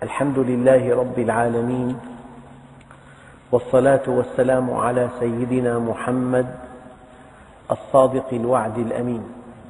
الحمد لله رب العالمين، والصلاة والسلام على سيدنا محمد الصادق الوعد الأمين.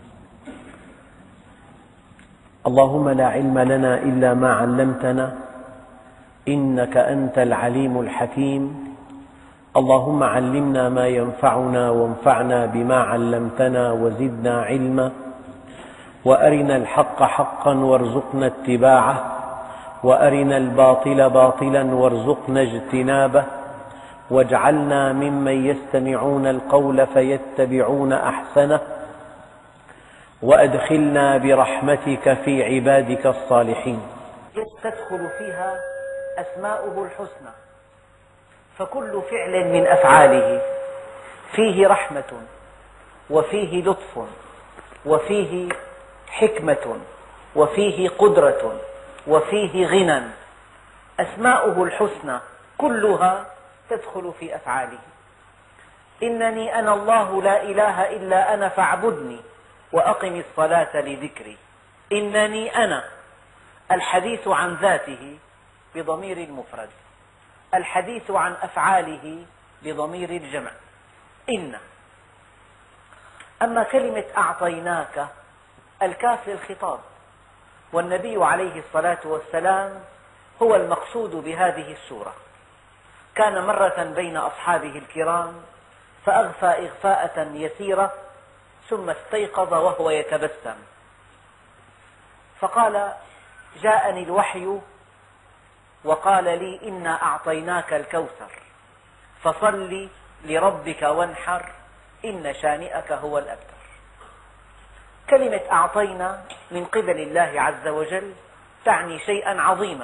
اللهم لا علم لنا إلا ما علمتنا إنك أنت العليم الحكيم. اللهم علمنا ما ينفعنا وانفعنا بما علمتنا وزدنا علما، وأرنا الحق حقا وارزقنا اتباعه، وأرنا الباطل باطلا وارزقنا اجتنابه، واجعلنا ممن يستمعون القول فيتبعون أحسنه، وأدخلنا برحمتك في عبادك الصالحين. تدخل فيها أسماؤه الحسنى، فكل فعل من أفعاله فيه رحمة وفيه لطف وفيه حكمة وفيه قدرة وفيه غنى. أسماؤه الحسنى كلها تدخل في أفعاله. إنني أنا الله لا إله إلا أنا فاعبدني وأقم الصلاة لذكري. إنني أنا، الحديث عن ذاته بضمير المفرد، الحديث عن أفعاله بضمير الجمع إن. أما كلمة أعطيناك، الكاف للخطاب، والنبي عليه الصلاة والسلام هو المقصود بهذه السورة. كان مرة بين أصحابه الكرام فأغفى إغفاءة يسيرة، ثم استيقظ وهو يتبسم، فقال: جاءني الوحي وقال لي إنا أعطيناك الكوثر فصل لربك وانحر إن شانئك هو الأبتر. كلمة أعطينا من قبل الله عز وجل تعني شيئا عظيما.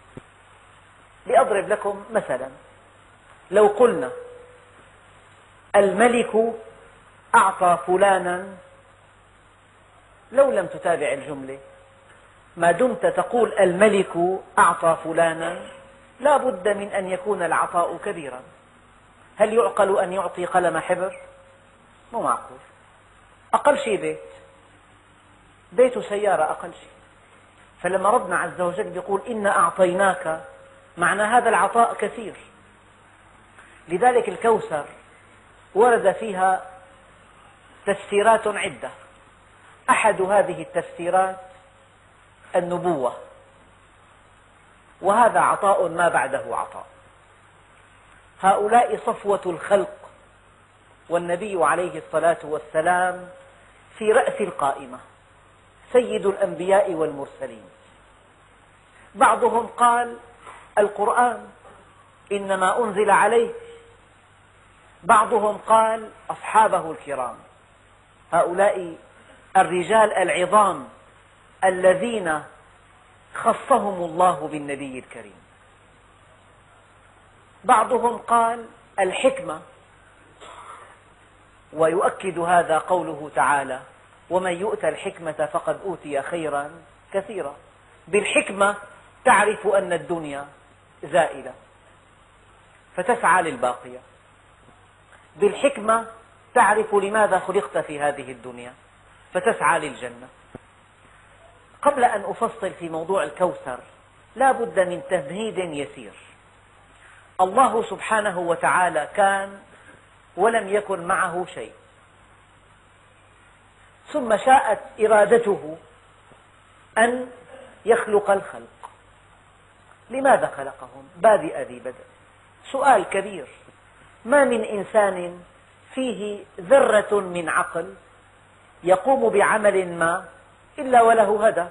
لأضرب لكم مثلا، لو قلنا الملك أعطى فلانا، لو لم تتابع الجملة ما دمت تقول الملك أعطى فلانا لا بد من أن يكون العطاء كبيرا. هل يعقل أن يعطي قلم حبر؟ مو معقول. أقل شيء بيت وسيارة أقل شيء. فلما ربنا عز وجل يقول إنا أعطيناك، معنى هذا العطاء كثير. لذلك الكوثر ورد فيها تفسيرات عدة. أحد هذه التفسيرات النبوة، وهذا عطاء ما بعده عطاء. هؤلاء صفوة الخلق، والنبي عليه الصلاة والسلام في رأس القائمة، سيد الأنبياء والمرسلين. بعضهم قال القرآن إنما أنزل عليه، بعضهم قال أصحابه الكرام، هؤلاء الرجال العظام الذين خصهم الله بالنبي الكريم. بعضهم قال الحكمة، ويؤكد هذا قوله تعالى: ومن يؤت الحكمة فقد أوتي خيرا كثيرا. بالحكمة تعرف أن الدنيا زائلة فتسعى للباقية. بالحكمة تعرف لماذا خلقت في هذه الدنيا فتسعى للجنة. قبل أن أفصل في موضوع الكوثر لا بد من تمهيد يسير. الله سبحانه وتعالى كان ولم يكن معه شيء، ثم شاءت إرادته أن يخلق الخلق. لماذا خلقهم؟ بادئ ذي بدء. سؤال كبير. ما من إنسان فيه ذرة من عقل يقوم بعمل ما إلا وله هدف.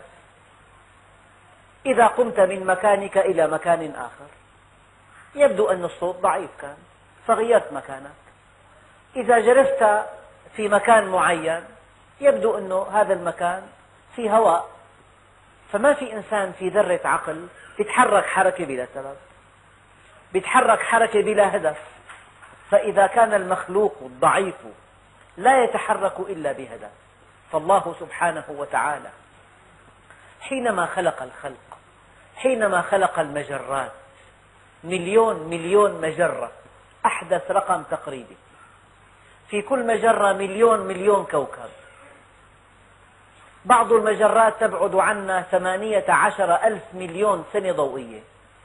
إذا قمت من مكانك إلى مكان آخر يبدو أن الصوت ضعيف كان فغيرت مكانك. إذا جلست في مكان معين يبدو أن هذا المكان فيه هواء. فما في إنسان في ذرة عقل يتحرك حركة بلا سبب، يتحرك حركة بلا هدف. فإذا كان المخلوق الضعيف لا يتحرك إلا بهدف، فالله سبحانه وتعالى حينما خلق الخلق، حينما خلق المجرات، مليون مجرة، أحدث رقم تقريبي، في كل مجرة مليون كوكب، بعض المجرات تبعد عنا 18,000 مليون سنة ضوئية.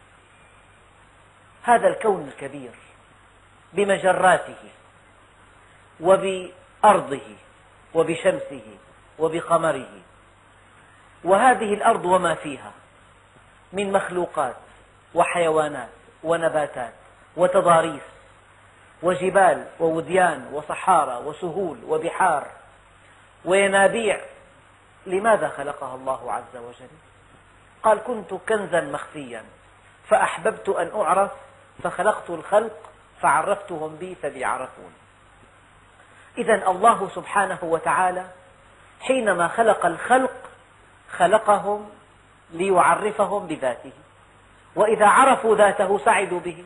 هذا الكون الكبير بمجراته وبأرضه وبشمسه وبقمره، وهذه الأرض وما فيها من مخلوقات وحيوانات ونباتات وتضاريس وجبال ووديان وصحارى وسهول وبحار وينابيع، لماذا خلقها الله عز وجل؟ قال: كنت كنزا مخفيا فأحببت أن أعرف فخلقت الخلق فعرفتهم بي فبي عرفون. إذا الله سبحانه وتعالى حينما خلق الخلق خلقهم ليعرفهم بذاته، وإذا عرفوا ذاته سعدوا به.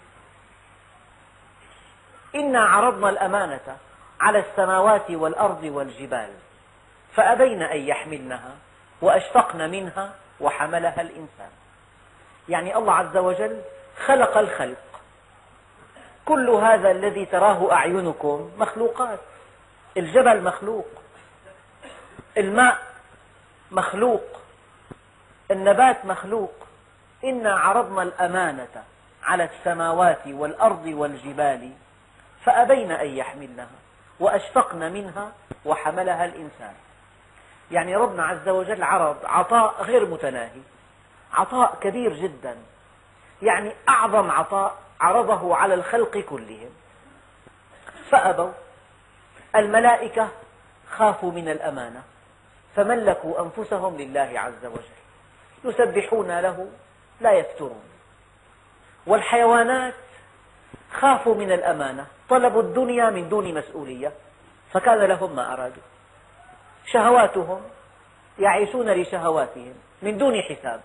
إنا عرضنا الأمانة على السماوات والأرض والجبال فأبين أن يحملنها وأشفقن منها وحملها الإنسان. يعني الله عز وجل خلق الخلق. كل هذا الذي تراه أعينكم مخلوقات. الجبل مخلوق، الماء مخلوق، النبات مخلوق. إنا عرضنا الأمانة على السماوات والأرض والجبال فأبين أن يحملنها وأشفقن منها وحملها الإنسان. يعني ربنا عز وجل عرض عطاء غير متناهي، عطاء كبير جدا، يعني أعظم عطاء عرضه على الخلق كلهم فأبوا. الملائكة خافوا من الأمانة فملكوا أنفسهم لله عز وجل، يسبحون له لا يفترون. والحيوانات خافوا من الأمانة، طلبوا الدنيا من دون مسؤولية فكان لهم ما أرادوا. شهواتهم يعيشون لشهواتهم من دون حساب.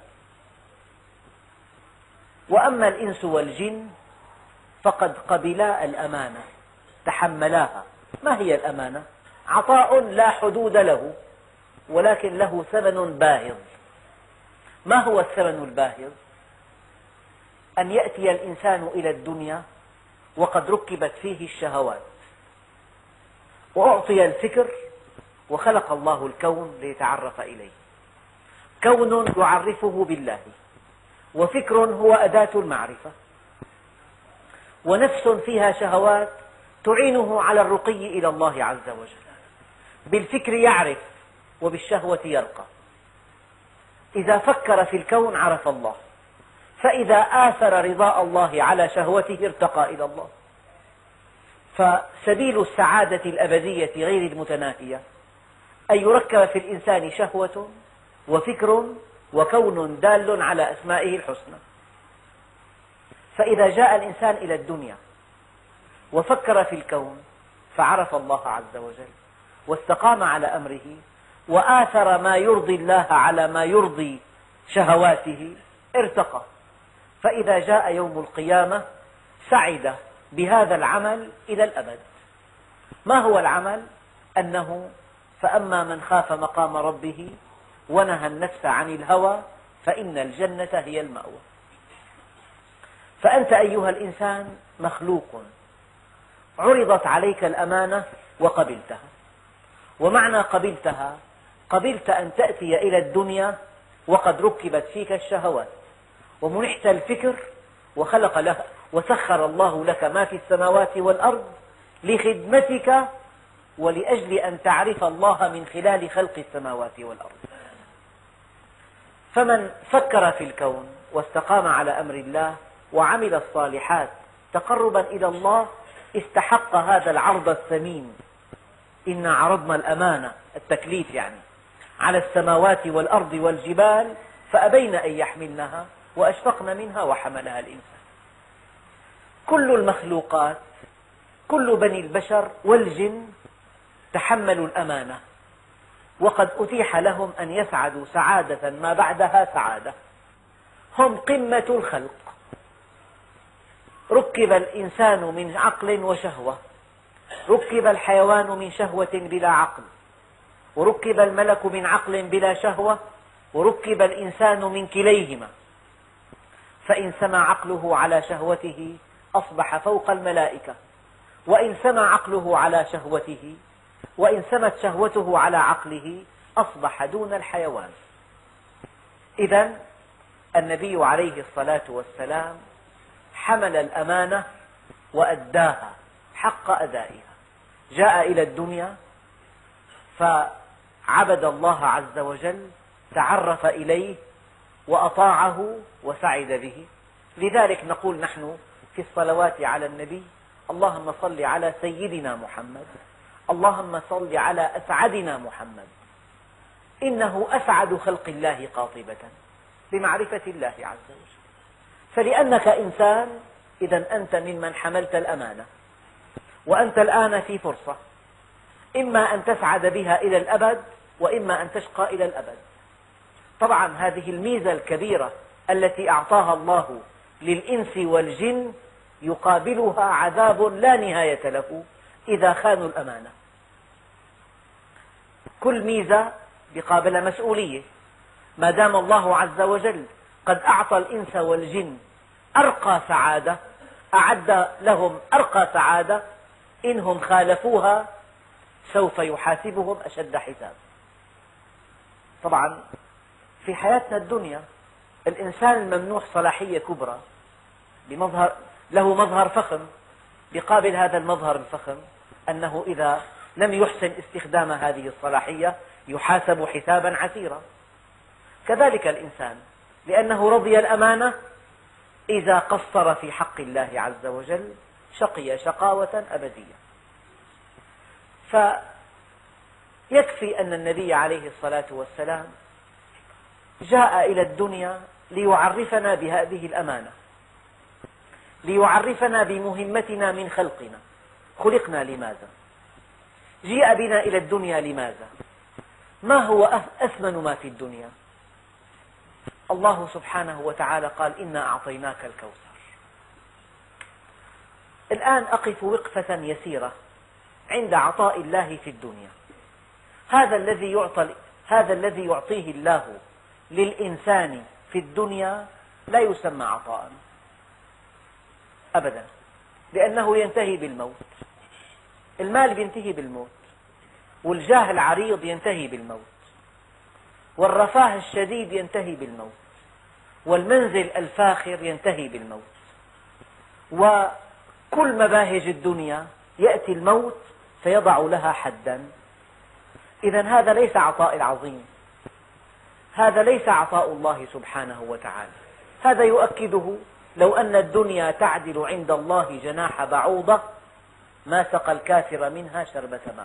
وأما الإنس والجن فقد قبلا الأمانة، تحملاها. ما هي الأمانة؟ عطاء لا حدود له، ولكن له ثمن باهظ. ما هو الثمن الباهظ؟ أن يأتي الإنسان إلى الدنيا وقد ركبت فيه الشهوات، وأعطي الفكر، وخلق الله الكون ليتعرف إليه. كون يعرفه بالله، وفكر هو أداة المعرفة، ونفس فيها شهوات تعينه على الرقي إلى الله عز وجل. بالفكر يعرف وبالشهوة يرقى. إذا فكر في الكون عرف الله، فإذا آثر رضاء الله على شهوته ارتقى إلى الله. فسبيل السعادة الأبدية غير المتناهية أن يركب في الإنسان شهوة وفكر وكون دال على أسمائه الحسنى. فإذا جاء الإنسان إلى الدنيا وفكر في الكون فعرف الله عز وجل واستقام على أمره وآثر ما يرضي الله على ما يرضي شهواته ارتقى. فإذا جاء يوم القيامة سعد بهذا العمل إلى الأبد. ما هو العمل؟ أنه فأما من خاف مقام ربه ونهى النفس عن الهوى فإن الجنة هي المأوى. فأنت أيها الإنسان مخلوق، عرضت عليك الأمانة وقبلتها. ومعنى قبلتها، قبلت أن تأتي إلى الدنيا وقد ركبت فيك الشهوات، ومنحت الفكر، وخلق لها وسخر الله لك ما في السماوات والأرض لخدمتك ولأجل أن تعرف الله من خلال خلق السماوات والأرض. فمن فكر في الكون واستقام على أمر الله وعمل الصالحات تقربا إلى الله استحق هذا العرض الثمين. إنا عرضنا الأمانة، التكليف يعني، على السماوات والأرض والجبال فأبين أن يحملنها وأشفقن منها وحملها الإنسان. كل المخلوقات، كل بني البشر والجن تحملوا الأمانة، وقد أتيح لهم أن يسعدوا سعادة ما بعدها سعادة. هم قمة الخلق. ركب الإنسان من عقل وشهوة، ركب الحيوان من شهوة بلا عقل، وركب الملك من عقل بلا شهوة، وركب الإنسان من كليهما. فإن سمى عقله على شهوته أصبح فوق الملائكة، وإن سمى عقله على شهوته، وإن سمت شهوته على عقله أصبح دون الحيوان. إذن النبي عليه الصلاة والسلام حمل الأمانة وأداها حق أدائها. جاء إلى الدنيا فعبد الله عز وجل، تعرف إليه وأطاعه وسعد به. لذلك نقول نحن في الصلوات على النبي: اللهم صل على سيدنا محمد، اللهم صل على أسعدنا محمد، إنه أسعد خلق الله قاطبة بمعرفة الله عز وجل. فلأنك إنسان إذن أنت ممن حملت الأمانة، وأنت الآن في فرصة، إما أن تسعد بها إلى الأبد وإما أن تشقى إلى الأبد. طبعا هذه الميزة الكبيرة التي أعطاها الله للإنس والجن يقابلها عذاب لا نهاية له إذا خانوا الأمانة. كل ميزة يقابلها مسؤولية. ما دام الله عز وجل قد أعطى الإنس والجن أرقى سعادة، أعد لهم أرقى سعادة، إنهم خالفوها سوف يحاسبهم أشد حساب. طبعا في حياتنا الدنيا الإنسان الممنوح صلاحية كبرى له مظهر فخم، بقابل هذا المظهر الفخم أنه إذا لم يحسن استخدام هذه الصلاحية يحاسب حسابا عسيرا. كذلك الإنسان لأنه رضي الأمانة إذا قصر في حق الله عز وجل شقي شقاوة أبدية. فيكفي أن النبي عليه الصلاة والسلام جاء إلى الدنيا ليعرفنا بهذه الأمانة، ليعرفنا بمهمتنا من خلقنا. خلقنا لماذا؟ جيء بنا إلى الدنيا لماذا؟ ما هو أثمن ما في الدنيا؟ الله سبحانه وتعالى قال: إنا أعطيناك الكوثر. الآن أقف وقفة يسيرة عند عطاء الله في الدنيا. هذا الذي يعطيه الله للإنسان في الدنيا لا يسمى عطاء أبدا، لأنه ينتهي بالموت. المال ينتهي بالموت، والجاه العريض ينتهي بالموت، والرفاه الشديد ينتهي بالموت، والمنزل الفاخر ينتهي بالموت، وكل مباهج الدنيا يأتي الموت فيضع لها حدا. إذن هذا ليس عطاء العظيم، هذا ليس عطاء الله سبحانه وتعالى. هذا يؤكده لو أن الدنيا تعدل عند الله جناح بعوضة ما سقى الكافر منها شربة ماء.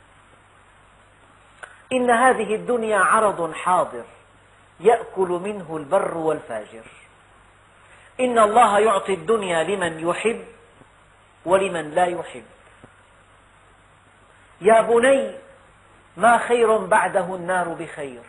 إن هذه الدنيا عرض حاضر يأكل منه البر والفاجر. إن الله يعطي الدنيا لمن يحب ولمن لا يحب. يا بني ما خير بعده النار بخير.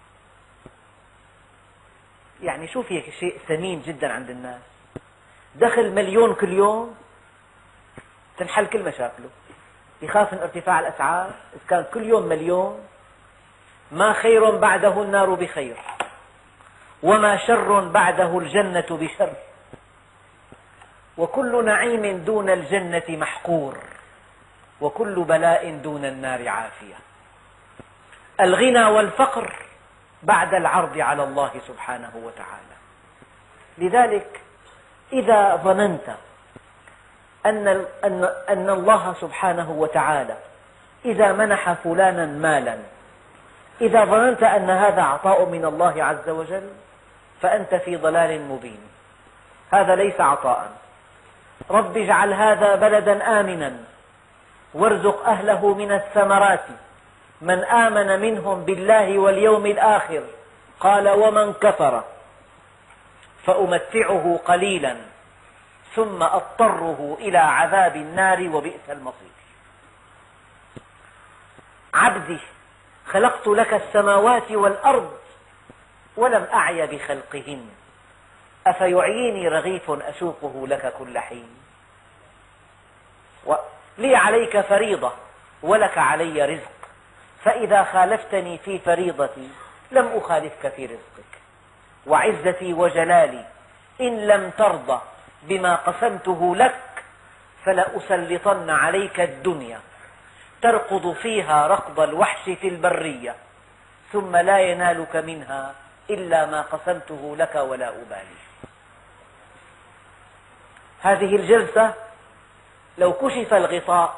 يعني شوف هيك شيء ثمين جدا عند الناس، دخل مليون كل يوم تنحل كل مشاكله، يخاف من ارتفاع الأسعار. إذا كان كل يوم مليون، ما خير بعده النار بخير، وما شر بعده الجنة بشر، وكل نعيم دون الجنة محقور، وكل بلاء دون النار عافية. الغنى والفقر بعد العرض على الله سبحانه وتعالى. لذلك إذا ظننت أن الله سبحانه وتعالى إذا منح فلانا مالا، إذا ظننت أن هذا عطاء من الله عز وجل فأنت في ضلال مبين. هذا ليس عطاء. رب اجعل هذا بلدا آمنا وارزق أهله من الثمرات من آمن منهم بالله واليوم الآخر قال ومن كفر فأمتعه قليلا ثم أضطره إلى عذاب النار وبئس المصير. عبدي خلقت لك السماوات والأرض ولم أعي بخلقهن أفيعيني رغيف أسوقه لك كل حين. لي عليك فريضة ولك علي رزق، فإذا خالفتني في فريضتي لم أخالفك في رزقك. وعزتي وجلالي إن لم ترضى بما قسمته لك فلأسلطن عليك الدنيا تركض فيها ركض الوحش في البرية ثم لا ينالك منها إلا ما قسمته لك ولا أبالي. هذه الجلسة لو كشف الغطاء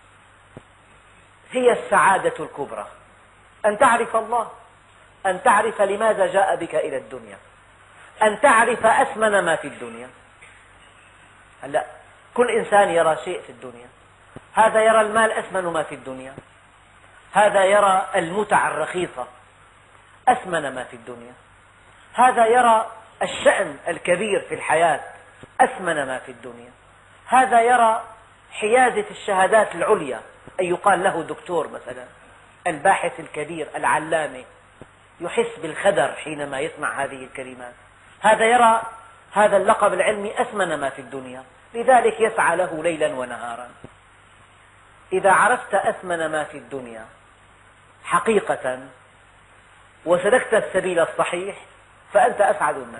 هي السعادة الكبرى، أن تعرف الله، أن تعرف لماذا جاء بك إلى الدنيا، أن تعرف أثمن ما في الدنيا. هلأ كل إنسان يرى شيء في الدنيا، هذا يرى المال أثمن ما في الدنيا، هذا يرى المتع الرخيصة أثمن ما في الدنيا، هذا يرى الشأن الكبير في الحياة أثمن ما في الدنيا، هذا يرى حيازة الشهادات العليا، أن يقال له دكتور مثلا، الباحث الكبير العلامة، يحس بالخدر حينما يسمع هذه الكلمات، هذا يرى هذا اللقب العلمي أثمن ما في الدنيا، لذلك يسعى له ليلا ونهارا. إذا عرفت أثمن ما في الدنيا حقيقة وسلكت السبيل الصحيح فأنت أسعد الناس.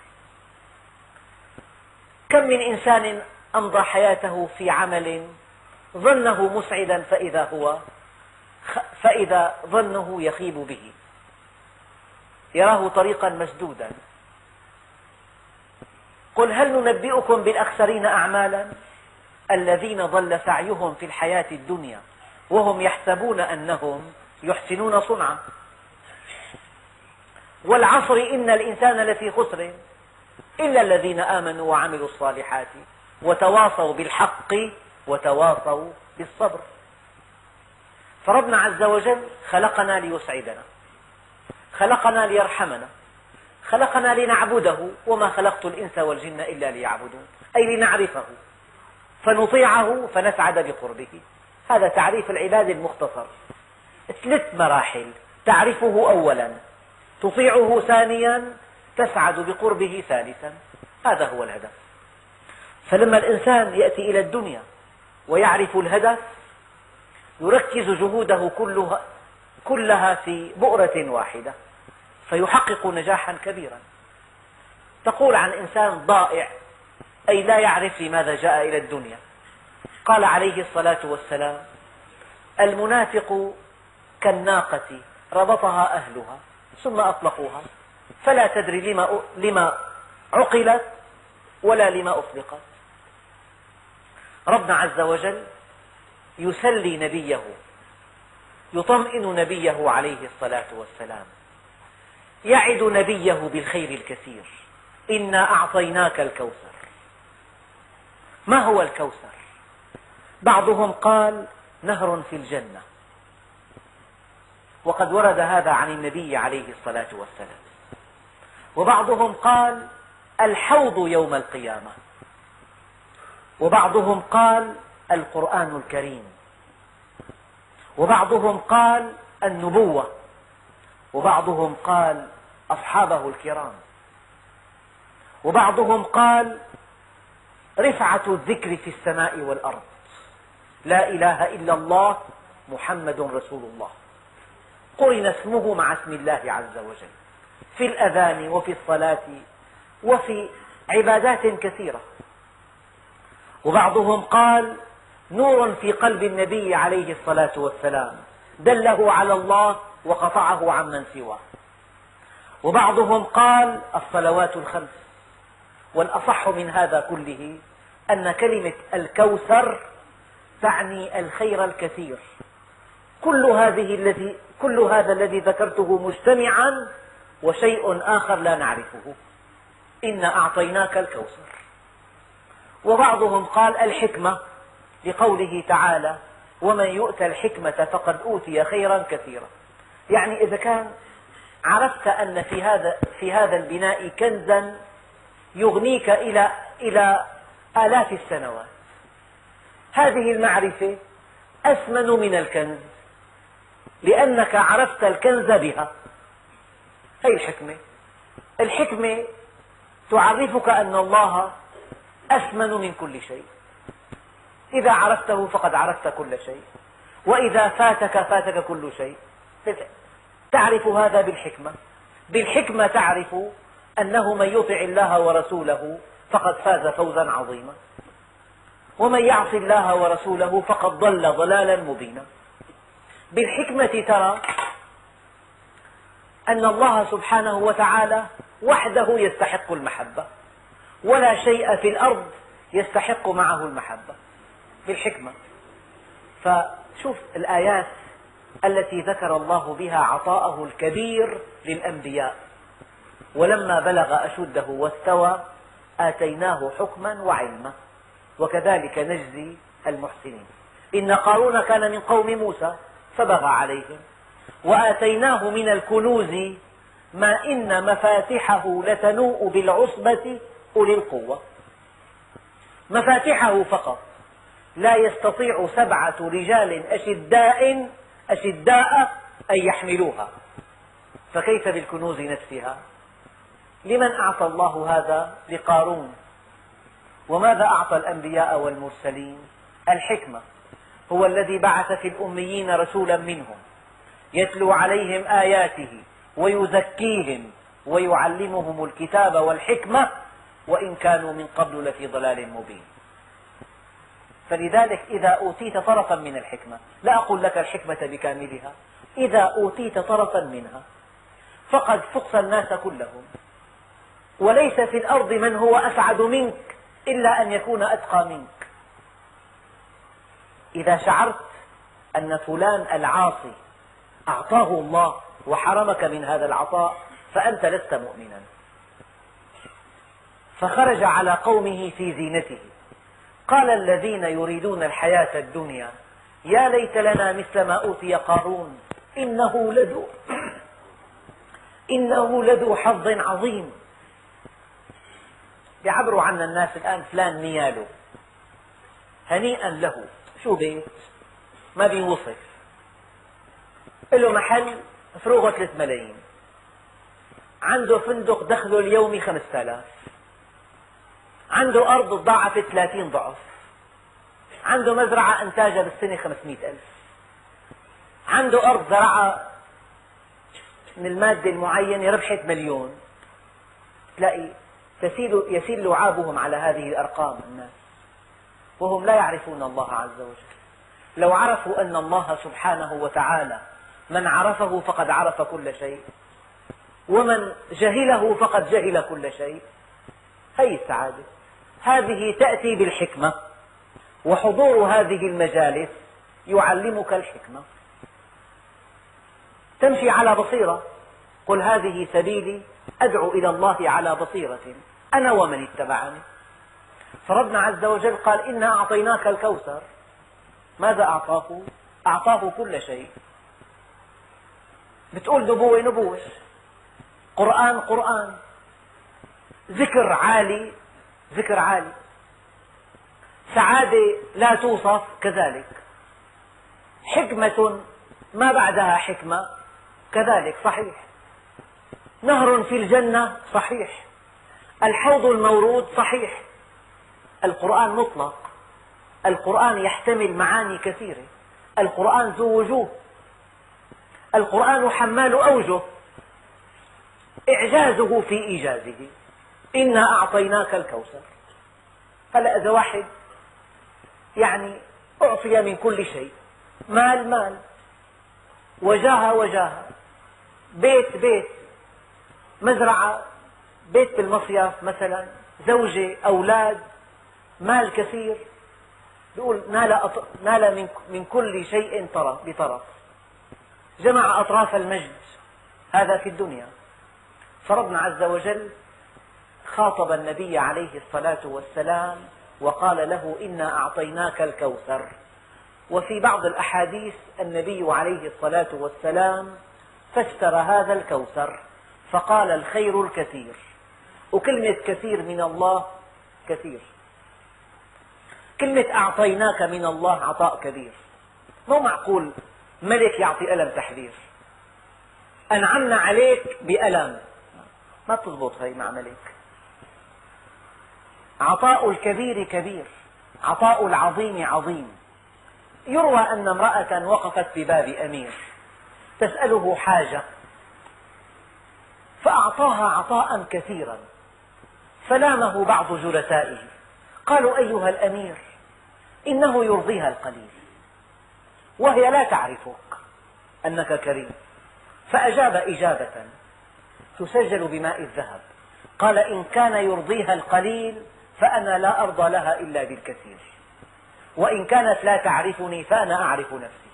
كم من إنسان أمضى حياته في عمل ظنه مسعدا فإذا ظنه يخيب به، يراه طريقا مسدودا. قل هل ننبئكم بالأخسرين أعمالا الذين ضل سعيهم في الحياة الدنيا وهم يحسبون أنهم يحسنون صنعا. والعصر إن الإنسان لفي خسر إلا الذين آمنوا وعملوا الصالحات وتواصوا بالحق وتواصوا بالصبر. فربنا عز وجل خلقنا ليسعدنا، خلقنا ليرحمنا، خلقنا لنعبده، وما خلقت الإنس والجن إلا ليعبدون، أي لنعرفه فنطيعه فنسعد بقربه. هذا تعريف العباد المختصر، 3 مراحل: تعرفه أولا، تطيعه ثانيا، تسعد بقربه ثالثا. هذا هو الهدف. فلما الإنسان يأتي إلى الدنيا ويعرف الهدف يركز جهوده كلها في بؤرة واحدة فيحقق نجاحا كبيرا. تقول عن إنسان ضائع أي لا يعرف لماذا جاء إلى الدنيا. قال عليه الصلاة والسلام: المنافق كالناقة ربطها أهلها ثم أطلقوها فلا تدري لما عقلت ولا لما أطلقت. ربنا عز وجل يسلي نبيه، يطمئن نبيه عليه الصلاة والسلام، يعد نبيه بالخير الكثير: إنا أعطيناك الكوثر. ما هو الكوثر؟ بعضهم قال نهر في الجنة، وقد ورد هذا عن النبي عليه الصلاة والسلام. وبعضهم قال الحوض يوم القيامة، وبعضهم قال القرآن الكريم، وبعضهم قال النبوة، وبعضهم قال أصحابه الكرام، وبعضهم قال رفعة الذكر في السماء والأرض، لا إله إلا الله محمد رسول الله، قرن اسمه مع اسم الله عز وجل في الأذان وفي الصلاة وفي عبادات كثيرة. وبعضهم قال نور في قلب النبي عليه الصلاة والسلام دله على الله وقطعه عمن سواه. وبعضهم قال الصلوات الخمس. والأصح من هذا كله أن كلمة الكوثر تعني الخير الكثير. كل هذا الذي ذكرته مجتمعا وشيء آخر لا نعرفه: إنا أعطيناك الكوثر. وبعضهم قال الحكمة لقوله تعالى: ومن يؤت الحكمة فقد أوتي خيرا كثيرا. يعني إذا كان عرفت أن في هذا البناء كنزا يغنيك إلى آلاف السنوات، هذه المعرفة أثمن من الكنز، لأنك عرفت الكنز بها. هي الحكمة تعرفك أن الله أثمن من كل شيء. إذا عرفته فقد عرفت كل شيء، وإذا فاتك كل شيء. تعرف هذا بالحكمة تعرف أنه من يطع الله ورسوله فقد فاز فوزا عظيما، ومن يعص الله ورسوله فقد ضل ضلالا مبينا. بالحكمة ترى أن الله سبحانه وتعالى وحده يستحق المحبة، ولا شيء في الأرض يستحق معه المحبة بالحكمة. فشوف الآيات التي ذكر الله بها عطاءه الكبير للأنبياء: ولما بلغ أشده واستوى آتيناه حكما وعلما وكذلك نجزي المحسنين. إن قارون كان من قوم موسى فبغى عليهم وآتيناه من الكنوز ما إن مفاتحه لتنوء بالعصبة أولي القوة. مفاتحه فقط، لا يستطيع 7 رجال أشداء أن يحملوها، فكيف بالكنوز نفسها؟ لمن أعطى الله هذا؟ لقارون. وماذا أعطى الأنبياء والمرسلين؟ الحكمة. هو الذي بعث في الأميين رسولا منهم يتلو عليهم آياته ويزكيهم ويعلمهم الكتاب والحكمة وإن كانوا من قبل لفي ضلال مبين. فلذلك إذا أوتيت طرفا من الحكمة، لا أقول لك الحكمة بكاملها، إذا أوتيت طرفا منها فقد فقت الناس كلهم، وليس في الأرض من هو أسعد منك إلا أن يكون أتقى منك. إذا شعرت أن فلان العاصي أعطاه الله وحرمك من هذا العطاء فأنت لست مؤمنا. فخرج على قومه في زينته قال الذين يريدون الحياة الدنيا يا ليت لنا مثل ما أوتي قارون إنه لذو حظ عظيم. يعبروا عنا الناس الآن: فلان نياله، هنيئا له. شو بيت ما بيوصف، له محل فروغه 3 ملايين، عنده فندق دخله اليومي 5000، عنده أرض تضاعفت 30 ضعف، عنده مزرعة إنتاجها بالسنة 500,000، عنده أرض زرعها من المادة المعينة ربحت 1,000,000. تلاقي يسيل لعابهم على هذه الأرقام الناس، وهم لا يعرفون الله عز وجل. لو عرفوا أن الله سبحانه وتعالى من عرفه فقد عرف كل شيء، ومن جهله فقد جهل كل شيء. هذه السعادة، هذه تأتي بالحكمة، وحضور هذه المجالس يعلمك الحكمة. تمشي على بصيرة. قل هذه سبيلي أدعو إلى الله على بصيرة أنا ومن اتبعني. فربنا عز وجل قال: إنا أعطيناك الكوثر. ماذا أعطاه؟ أعطاه كل شيء. بتقول نبوة نبوة، قرآن قرآن، ذكر عالي ذكر عالي، سعادة لا توصف كذلك، حكمة ما بعدها حكمة كذلك صحيح، نهر في الجنة صحيح، الحوض المورود صحيح. القرآن مطلق، القرآن يحتمل معاني كثيرة، القرآن ذو وجوه، القرآن حمال أوجه، إعجازه في إيجازه. إنا أعطيناك الكوثر. هلأ إذا واحد أعطي من كل شيء، مال، وجاهة، بيت، مزرعة، بيت بالمصيف مثلا، زوجة، أولاد، مال كثير، يقول نال من كل شيء بطرف، جمع أطراف المجد. هذا في الدنيا. فربنا عز وجل خاطب النبي عليه الصلاة والسلام وقال له: إنا أعطيناك الكوثر. وفي بعض الأحاديث النبي عليه الصلاة والسلام فسر هذا الكوثر فقال: الخير الكثير. وكلمة كثير من الله كثير، كلمة أعطيناك من الله عطاء كبير. مو معقول ملك يعطي ألم تحذير، أنعمنا عليك بألم، ما تضبط هي مع ملك. عطاء الكبير كبير، عطاء العظيم عظيم. يروى أن امرأة وقفت بباب أمير تسأله حاجة، فأعطاها عطاء كثيرا، فلامه بعض جلسائه، قالوا: أيها الأمير، إنه يرضيها القليل وهي لا تعرفك أنك كريم. فأجاب إجابة تسجل بماء الذهب. قال: إن كان يرضيها القليل فأنا لا أرضى لها إلا بالكثير، وإن كانت لا تعرفني فأنا أعرف نفسي.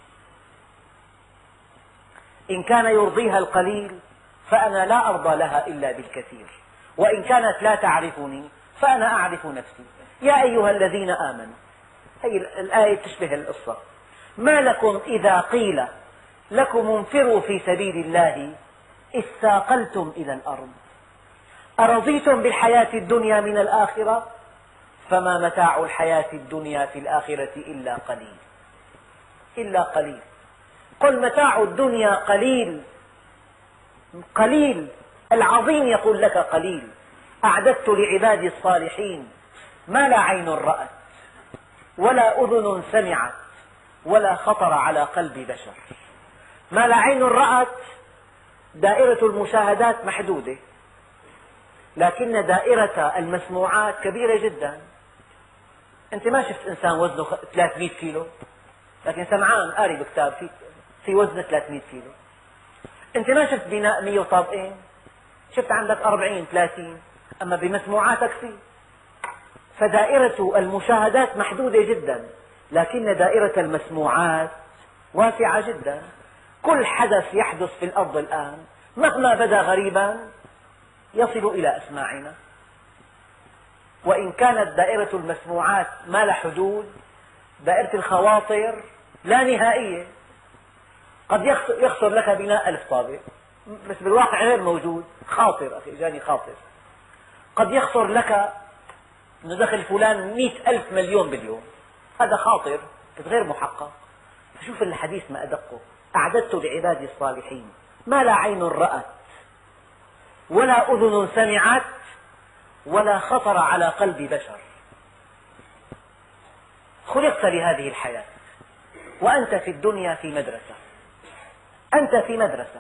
إن كان يرضيها القليل فأنا لا أرضى لها إلا بالكثير، وإن كانت لا تعرفني فأنا أعرف نفسي. يا أيها الذين آمنوا، هذه الآية تشبه القصة. ما لكم إذا قيل لكم انفروا في سبيل الله اثاقلتم إلى الأرض أرضيتم بالحياة الدنيا من الآخرة فما متاع الحياة الدنيا في الآخرة إلا قليل. إلا قليل. قل متاع الدنيا قليل. قليل. العظيم يقول لك قليل. أعددت لعبادي الصالحين ما لا عين رأت ولا أذن سمعت ولا خطر على قلب بشر. ما لا عين رأت، دائرة المشاهدات محدودة، لكن دائرة المسموعات كبيرة جدا. أنت ما شفت إنسان وزنه 300 كيلو، لكن سمعان قاري بكتاب في وزن 300 كيلو. أنت ما شفت بناء 100 طابقين، شفت عندك 40 30، أما بمسموعاتك فيه. فدائرة المشاهدات محدودة جدا، لكن دائرة المسموعات واسعة جدا. كل حدث يحدث في الأرض الآن مهما بدا غريبا يصل إلى أسماعنا. وإن كانت دائرة المسموعات ما لها حدود، دائرة الخواطر لا نهائية. قد يخطر لك بناء 1000 طابق، بس بالواقع غير موجود. خاطر أخي، جاني خاطر. قد يخطر لك أنه دخل فلان 100,000 مليون باليوم، هذا خاطر بس غير محقق. فشوف الحديث ما أدقه. أعددت لعبادي الصالحين ما لا عين رأت ولا أذن سمعت ولا خطر على قلب بشر. خلقت لهذه الحياة، وأنت في الدنيا في مدرسة. أنت في مدرسة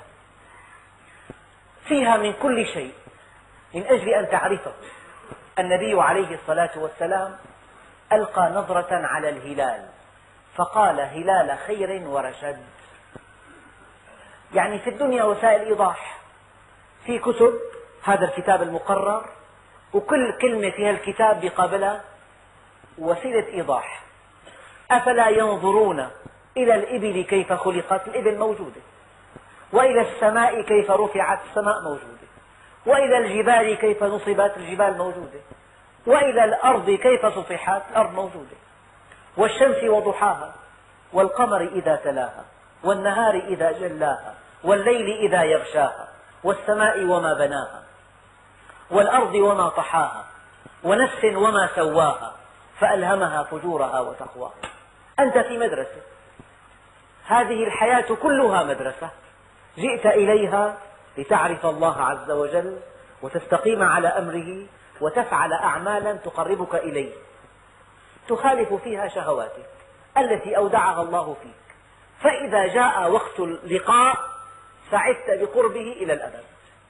فيها من كل شيء من أجل أن تعرفه. النبي عليه الصلاة والسلام ألقى نظرة على الهلال فقال: هلال خير ورشد. يعني في الدنيا وسائل إيضاح، في كتب، هذا الكتاب المقرر، وكل كلمة في الكتاب بقابلها وسيلة إيضاح. أفلا ينظرون إلى الإبل كيف خلقت؟ الإبل موجودة. وإلى السماء كيف رفعت؟ السماء موجودة. وإلى الجبال كيف نصبت؟ الجبال موجودة. وإلى الأرض كيف سطحت؟ الأرض موجودة. والشمس وضحاها والقمر إذا تلاها والنهار إذا جلاها والليل إذا يغشاها والسماء وما بناها والأرض وما طحاها ونفس وما سواها فألهمها فجورها وتقواها. أنت في مدرسة. هذه الحياة كلها مدرسة، جئت إليها لتعرف الله عز وجل وتستقيم على أمره وتفعل أعمالا تقربك إليه، تخالف فيها شهواتك التي أودعها الله فيك. فإذا جاء وقت اللقاء سعدت بقربه إلى الأبد.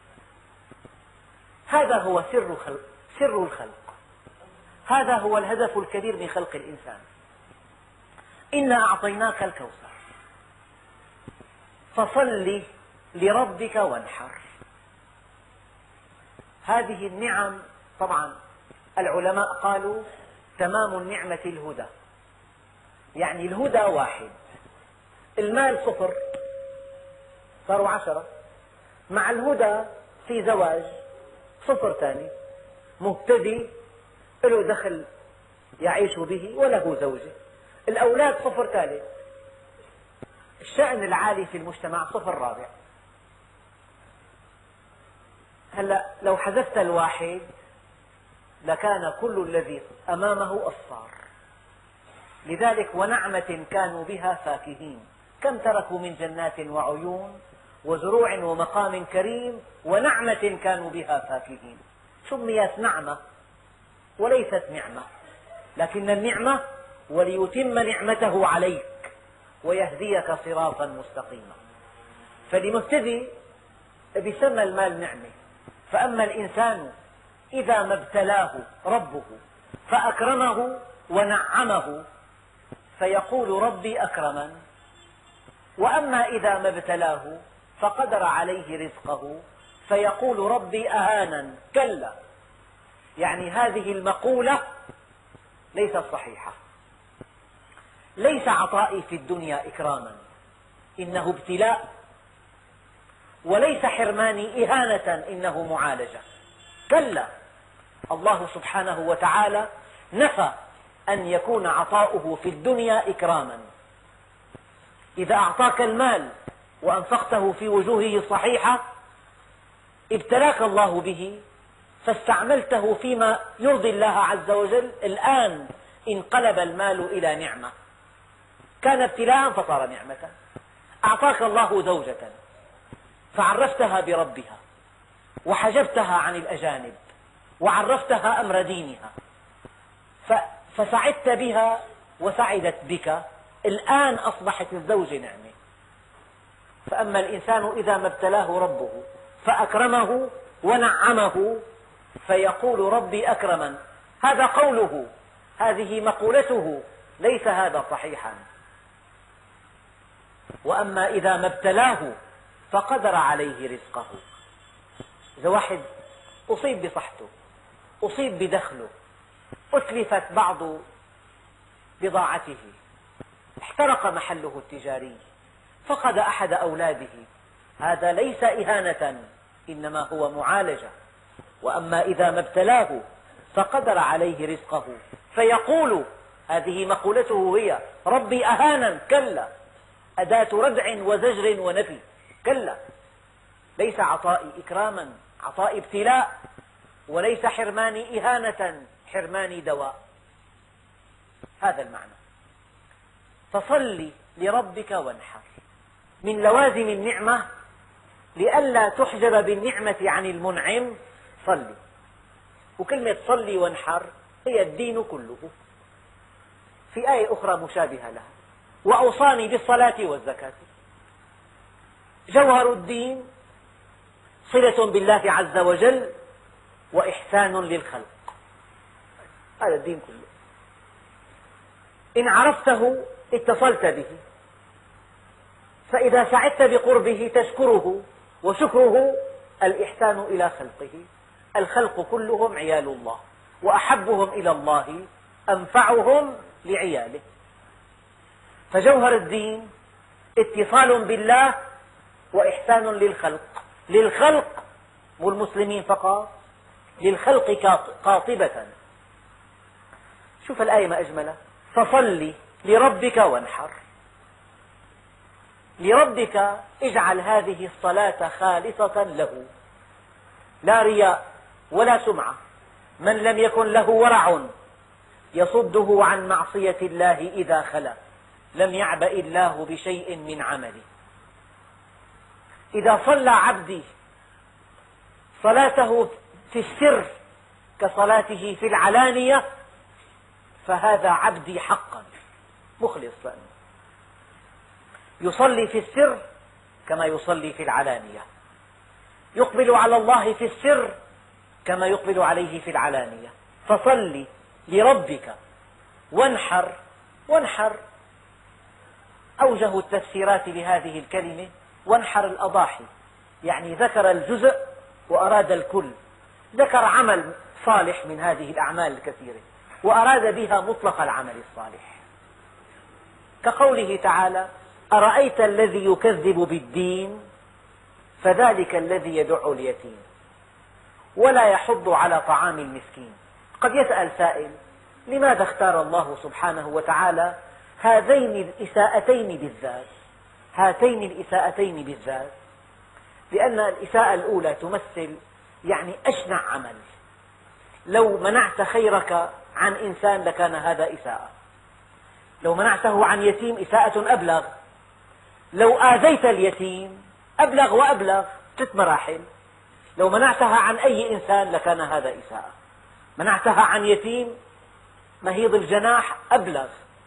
هذا هو سر الخلق. هذا هو الهدف الكبير من خلق الإنسان. إنا أعطيناك الكوثر فصل لربك وانحر. هذه النعم طبعا العلماء قالوا تمام النعمة الهدى، يعني الهدى واحد، المال 0 صاروا 10. مع الهدى في زواج 0 ثاني، مبتدئ له دخل يعيش به وله زوجة، الأولاد 0 ثالث، الشأن العالي في المجتمع 0 رابع. هلأ لو حذفت الواحد لكان كل الذي أمامه أصفار. لذلك ونعمة كانوا بها فاكهين كم تركوا من جنات وعيون وزروع ومقام كريم ونعمة كانوا بها فاكهين. سميت نعمة وليست نعمة، لكن النعمة وليتم نعمته عليك ويهديك صراطا مستقيما. فلمبتدئ بيسمى المال نعمة. فأما الإنسان إذا ما ابتلاه ربه فأكرمه ونعمه فيقول ربي فيقول ربي أهانن. كلا، يعني هذه المقولة ليست صحيحة. ليس عطائي في الدنيا إكراما، إنه ابتلاء، وليس حرماني إهانة، إنه معالجة. كلا، الله سبحانه وتعالى نفى أن يكون عطاؤه في الدنيا إكراما. إذا أعطاك المال وأنفقته في وجوهه الصحيحة ابتلاك الله به فاستعملته فيما يرضي الله عز وجل، الآن انقلب المال إلى نعمة. كان ابتلاء فصار نعمة. أعطاك الله زوجة فعرفتها بربها وحجبتها عن الأجانب وعرفتها أمر دينها فسعدت بها وسعدت بك، الآن أصبحت الزوجة نعمة. فأما الإنسان إذا ما ابتلاه ربه فأكرمه ونعمه فيقول ربي أكرمن. هذا قوله، هذه مقولته، ليس هذا صحيحا. وأما إذا ما ابتلاه فقدر عليه رزقه. إذا واحد أصيب بصحته، أصيب بدخله، أتلفت بعض بضاعته، احترق محله التجاري، فقد أحد أولاده، هذا ليس إهانة، إنما هو معالجة. وأما إذا ما ابتلاه فقدر عليه رزقه فيقول، هذه مقولته هي، ربي أهانن. كلا، أداة ردع وزجر ونفي. كلا، ليس عطائي إكراما، عطائي ابتلاء، وليس حرماني إهانة، حرماني دواء. هذا المعنى. فصل لربك وانحر. من لوازم النعمة لئلا تحجب بالنعمة عن المنعم صل. وكلمة صل وانحر هي الدين كله. في آية أخرى مشابهة لها، وأوصاني بالصلاة والزكاة. جوهر الدين صلة بالله عز وجل وإحسان للخلق. هذا الدين كله. إن عرفته اتصلت به، فإذا سعدت بقربه تشكره، وشكره الإحسان إلى خلقه. الخلق كلهم عيال الله، وأحبهم إلى الله أنفعهم لعياله. فجوهر الدين اتصال بالله وإحسان للخلق. للخلق، مو المسلمين فقط، للخلق قاطبة. شوف الآية ما أجملها، فصل لربك وانحر. لربك، اجعل هذه الصلاة خالصة له، لا رياء ولا سمعة. من لم يكن له ورع يصده عن معصية الله إذا خلا، لم يعبأ الله بشيء من عمله. إذا صلى عبدي صلاته في السر كصلاته في العلانية فهذا عبدي حقا مخلص، يصلي في السر كما يصلي في العلانية، يقبل على الله في السر كما يقبل عليه في العلانية. فصل لربك وانحر. وانحر أوجه التفسيرات لهذه الكلمة، وانحر الأضاحي، يعني ذكر الجزء وأراد الكل. ذكر عمل صالح من هذه الأعمال الكثيرة وأراد بها مطلق العمل الصالح، كقوله تعالى: أرأيت الذي يكذب بالدين فذلك الذي يدع اليتيم ولا يحض على طعام المسكين. قد يسأل سائل: لماذا اختار الله سبحانه وتعالى هاتين الإساءتين بالذات؟ لأن الإساءة الأولى تمثل يعني أشنع عمل. لو منعت خيرك عن إنسان لكان هذا إساءة، لو منعته عن يتيم إساءة أبلغ، لو آذيت اليتيم أبلغ وأبلغ، 3 مراحل. لو منعتها عن أي إنسان لكان هذا إساءة. منعتها عن يتيم مهيض الجناح أبلغ،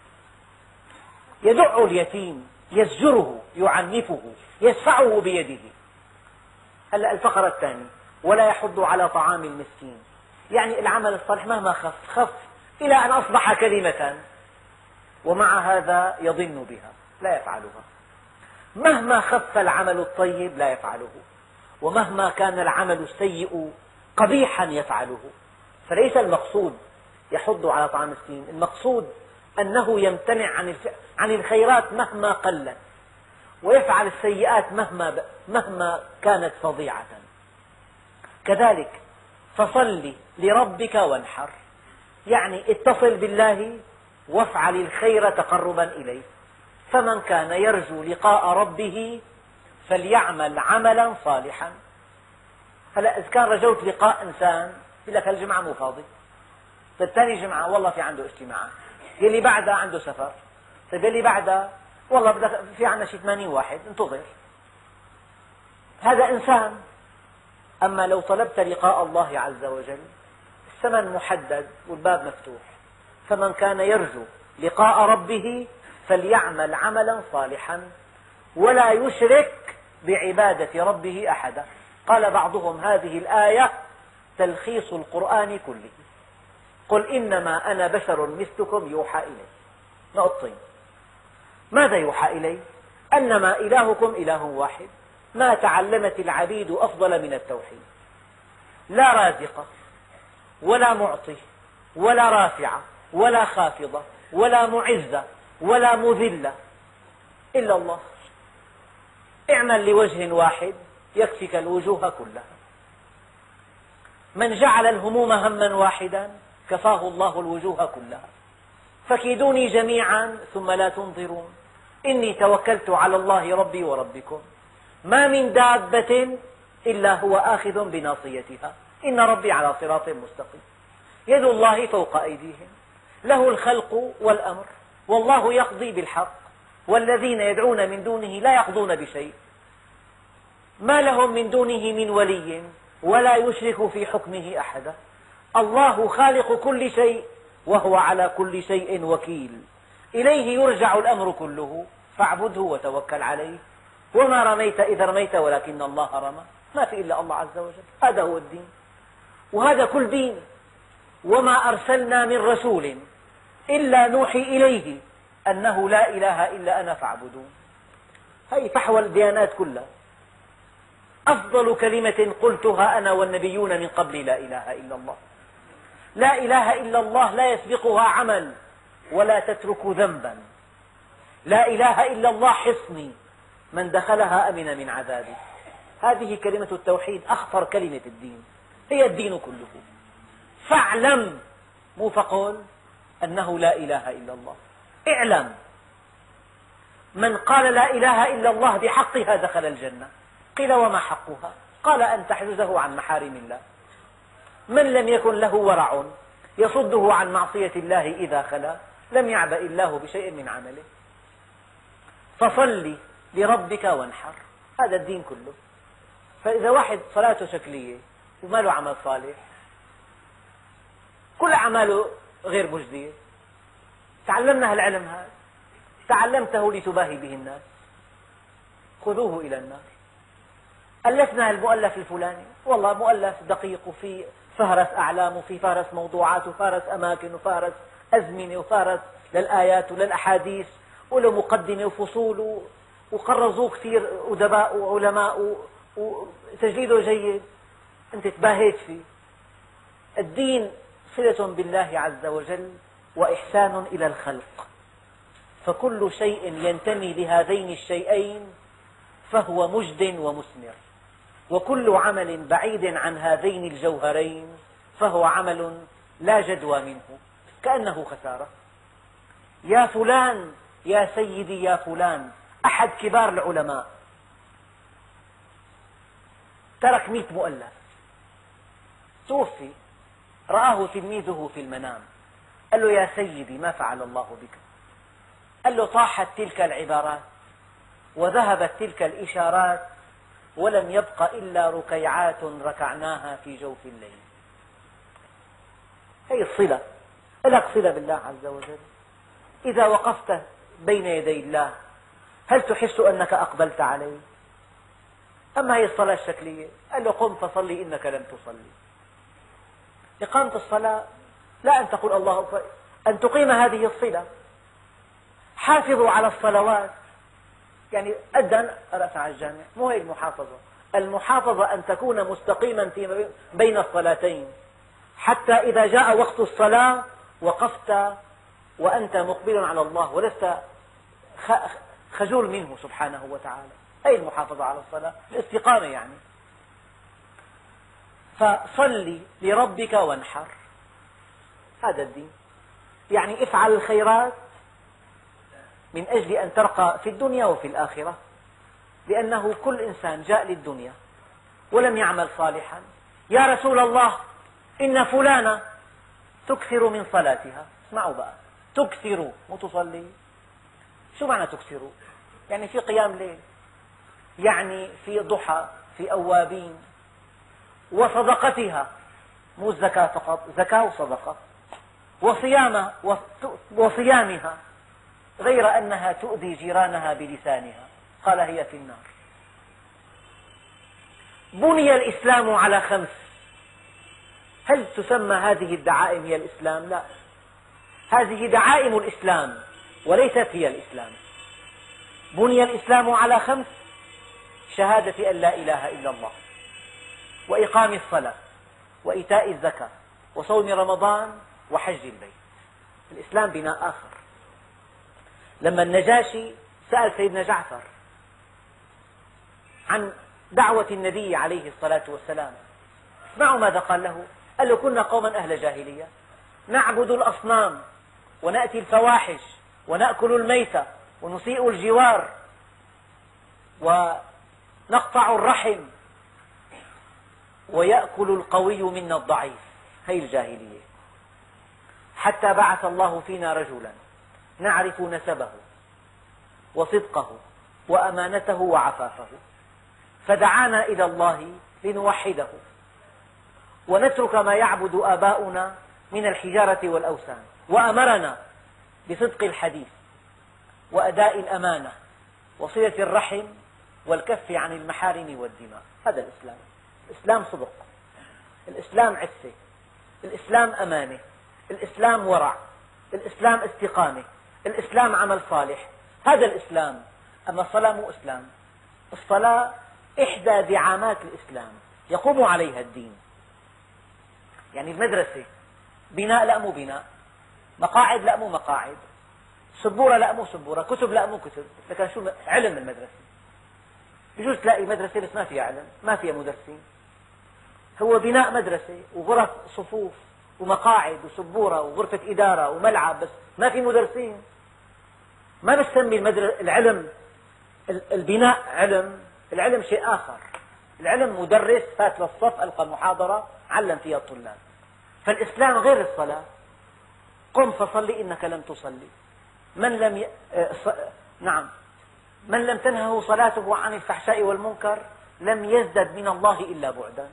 يدع اليتيم، يزجره، يعنفه، يدفعه بيده. هلأ الفقرة الثانية: ولا يحض على طعام المسكين، يعني العمل الصالح مهما خف إلى أن أصبح كلمة، ومع هذا يضن بها لا يفعلها. مهما خف العمل الطيب لا يفعله، ومهما كان العمل السيء قبيحا يفعله. فليس المقصود يحض على طعام مسكين، المقصود أنه يمتنع عن الخيرات مهما قلت، ويفعل السيئات مهما كانت فظيعة. كذلك فصل لربك وانحر، يعني اتصل بالله وافعل الخير تقربا إليه. فمن كان يرجو لقاء ربه فليعمل عملا صالحا. هلا إذا كان رجوت لقاء إنسان يقول لك هالجمعة مو فاضي، ثاني جمعة والله في عنده اجتماعات، يلي بعدها عنده سفر، يلي بعدها والله في عندنا شي 80 واحد انتظر. هذا إنسان. أما لو طلبت لقاء الله عز وجل الثمن محدد والباب مفتوح. فمن كان يرجو لقاء ربه فليعمل عملا صالحا ولا يشرك بعبادة ربه أحدا. قال بعضهم هذه الآية تلخيص القرآن كله. قل إنما أنا بشر مثلكم يوحى إلي. نقطتين. ماذا يوحى إلي؟ أنما إلهكم إله واحد، ما تعلمت العبيد أفضل من التوحيد. لا رازق ولا معطي ولا رافع ولا خافضة ولا معزة ولا مذلة إلا الله. اعمل لوجه واحد يكفك الوجوه كلها. من جعل الهموم هما واحدا كفاه الله الوجوه كلها. فكيدوني جميعا ثم لا تنظرون إني توكلت على الله ربي وربكم ما من دابة إلا هو آخذ بناصيتها إن ربي على صراط مستقيم. يد الله فوق أيديهم له الخلق والأمر والله يقضي بالحق والذين يدعون من دونه لا يقضون بشيء ما لهم من دونه من ولي ولا يشرك في حكمه أحدا. الله خالق كل شيء وهو على كل شيء وكيل. إليه يرجع الأمر كله فاعبده وتوكل عليه. وما رميت إذ رميت ولكن الله رمى. ما في إلا الله عز وجل. هذا هو الدين، وهذا كل دين. وما أرسلنا من رسول إلا نوحي إليه أنه لا إله إلا أنا فاعبدون. هذه فحوى الديانات كلها. أفضل كلمة قلتها أنا والنبيون من قبل لا إله إلا الله. لا إله إلا الله لا يسبقها عمل ولا تترك ذنبا. لا إله إلا الله حصني من دخلها أمن من عذابي. هذه كلمة التوحيد أخطر كلمة الدين، هي الدين كله. فاعلم مو فقل أنه لا إله إلا الله. اعلم. من قال لا إله إلا الله بحقها دخل الجنة. قيل وما حقها؟ قال أن تحجزه عن محارم الله. من لم يكن له ورع يصده عن معصية الله إذا خلا لم يعبأ الله بشيء من عمله. فصل لربك وانحر. هذا الدين كله. فإذا واحد صلاته شكلية وما له عمل صالح كل أعماله غير مجدية. تعلمنا هالعلم هذا، تعلمته لتباهي به الناس، خذوه إلى النار. ألفنا المؤلف الفلاني، والله مؤلف دقيق وفي فهرس أعلام وفي فهرس موضوعات وفهرس أماكن وفهرس أزمنة وفهرس للآيات وللأحاديث وله مقدمة وفصول وقرزوه كثير أدباء وعلماء وتجليده جيد. أنت تباهيت فيه. الدين صلة بالله عز وجل وإحسان إلى الخلق. فكل شيء ينتمي لهذين الشيئين فهو مجد ومثمر، وكل عمل بعيد عن هذين الجوهرين فهو عمل لا جدوى منه كأنه خسارة. يا فلان يا سيدي يا فلان، أحد كبار العلماء ترك 100 مؤلف، توفي، رآه تلميذه في المنام قال له يا سيدي ما فعل الله بك؟ قال له طاحت تلك العبارات وذهبت تلك الإشارات ولم يبق إلا ركيعات ركعناها في جوف الليل. هي الصلة، لك صلة بالله عز وجل. إذا وقفت بين يدي الله هل تحس أنك أقبلت عليه؟ أما هي الصلاة الشكلية قال له قم فصلي إنك لم تصلي. إقامة الصلاة لا أن تقول الله أكبر، أن تقيم هذه الصلة. حافظوا على الصلوات، يعني أذن رأس على الجامع، مو هي المحافظة. المحافظة أن تكون مستقيما بين الصلاتين، حتى إذا جاء وقت الصلاة وقفت وأنت مقبل على الله ولست خجول منه سبحانه وتعالى. هذه المحافظة على الصلاة، الاستقامة يعني. فصل لربك وانحر، هذا الدين. يعني افعل الخيرات من أجل أن ترقى في الدنيا وفي الآخرة، لأنه كل إنسان جاء للدنيا ولم يعمل صالحا. يا رسول الله، إن فلانة تكثر من صلاتها. اسمعوا بقى، تكثر مو تصلي. شو معنى تكثر؟ يعني في قيام ليل، يعني في ضحى، في أوابين، وصدقتها، مو الزكاة فقط، زكاة وصدقة، وصيامها، غير أنها تؤذي جيرانها بلسانها، قال هي في النار. بني الإسلام على 5. هل تسمى هذه الدعائم هي الإسلام؟ لا، هذه دعائم الإسلام وليست هي الإسلام. بني الإسلام على 5: شهادة أن لا إله إلا الله، وإقام الصلاة، وإيتاء الزكاة، وصوم رمضان، وحج البيت. الإسلام بناء آخر. لما النجاشي سأل سيدنا جعفر عن دعوة النبي عليه الصلاة والسلام، اسمعوا ماذا قال له. قال له: كنا قوما أهل جاهلية نعبد الأصنام ونأتي الفواحش ونأكل الميتة ونسيء الجوار ونقطع الرحم ويأكل القوي منا الضعيف. هذه الجاهلية، حتى بعث الله فينا رجلا نعرف نسبه وصدقه وأمانته وعفافه، فدعانا إلى الله لنوحده ونترك ما يعبد آباؤنا من الحجارة والأوثان، وأمرنا بصدق الحديث وأداء الأمانة وصلة الرحم والكف عن المحارم والدماء. هذا الإسلام. الإسلام صدق، الإسلام عفة، الإسلام أمانة، الإسلام ورع، الإسلام استقامة، الإسلام عمل صالح. هذا الإسلام. أما الصلاة مو إسلام. الصلاة إحدى دعامات الإسلام يقوم عليها الدين. يعني المدرسة بناء لا مو بناء، مقاعد لا مو مقاعد، سبورة لا مو سبورة، كتب لا مو كتب. لكن شو علم المدرسة؟ بجوز تلاقي مدرسة بس ما فيها علم، ما فيها مدرسين. هو بناء مدرسة وغرف صفوف ومقاعد وسبورة وغرفة إدارة وملعب، بس ما في مدرسين. ما بسمي العلم البناء علم. العلم شيء آخر. العلم مدرس فات للصف ألقى محاضرة علم فيها الطلاب. فالإسلام غير الصلاة. قم فصلي إنك لم تصلي. من لم تنهه صلاته عن الفحشاء والمنكر لم يزدد من الله إلا بعدا.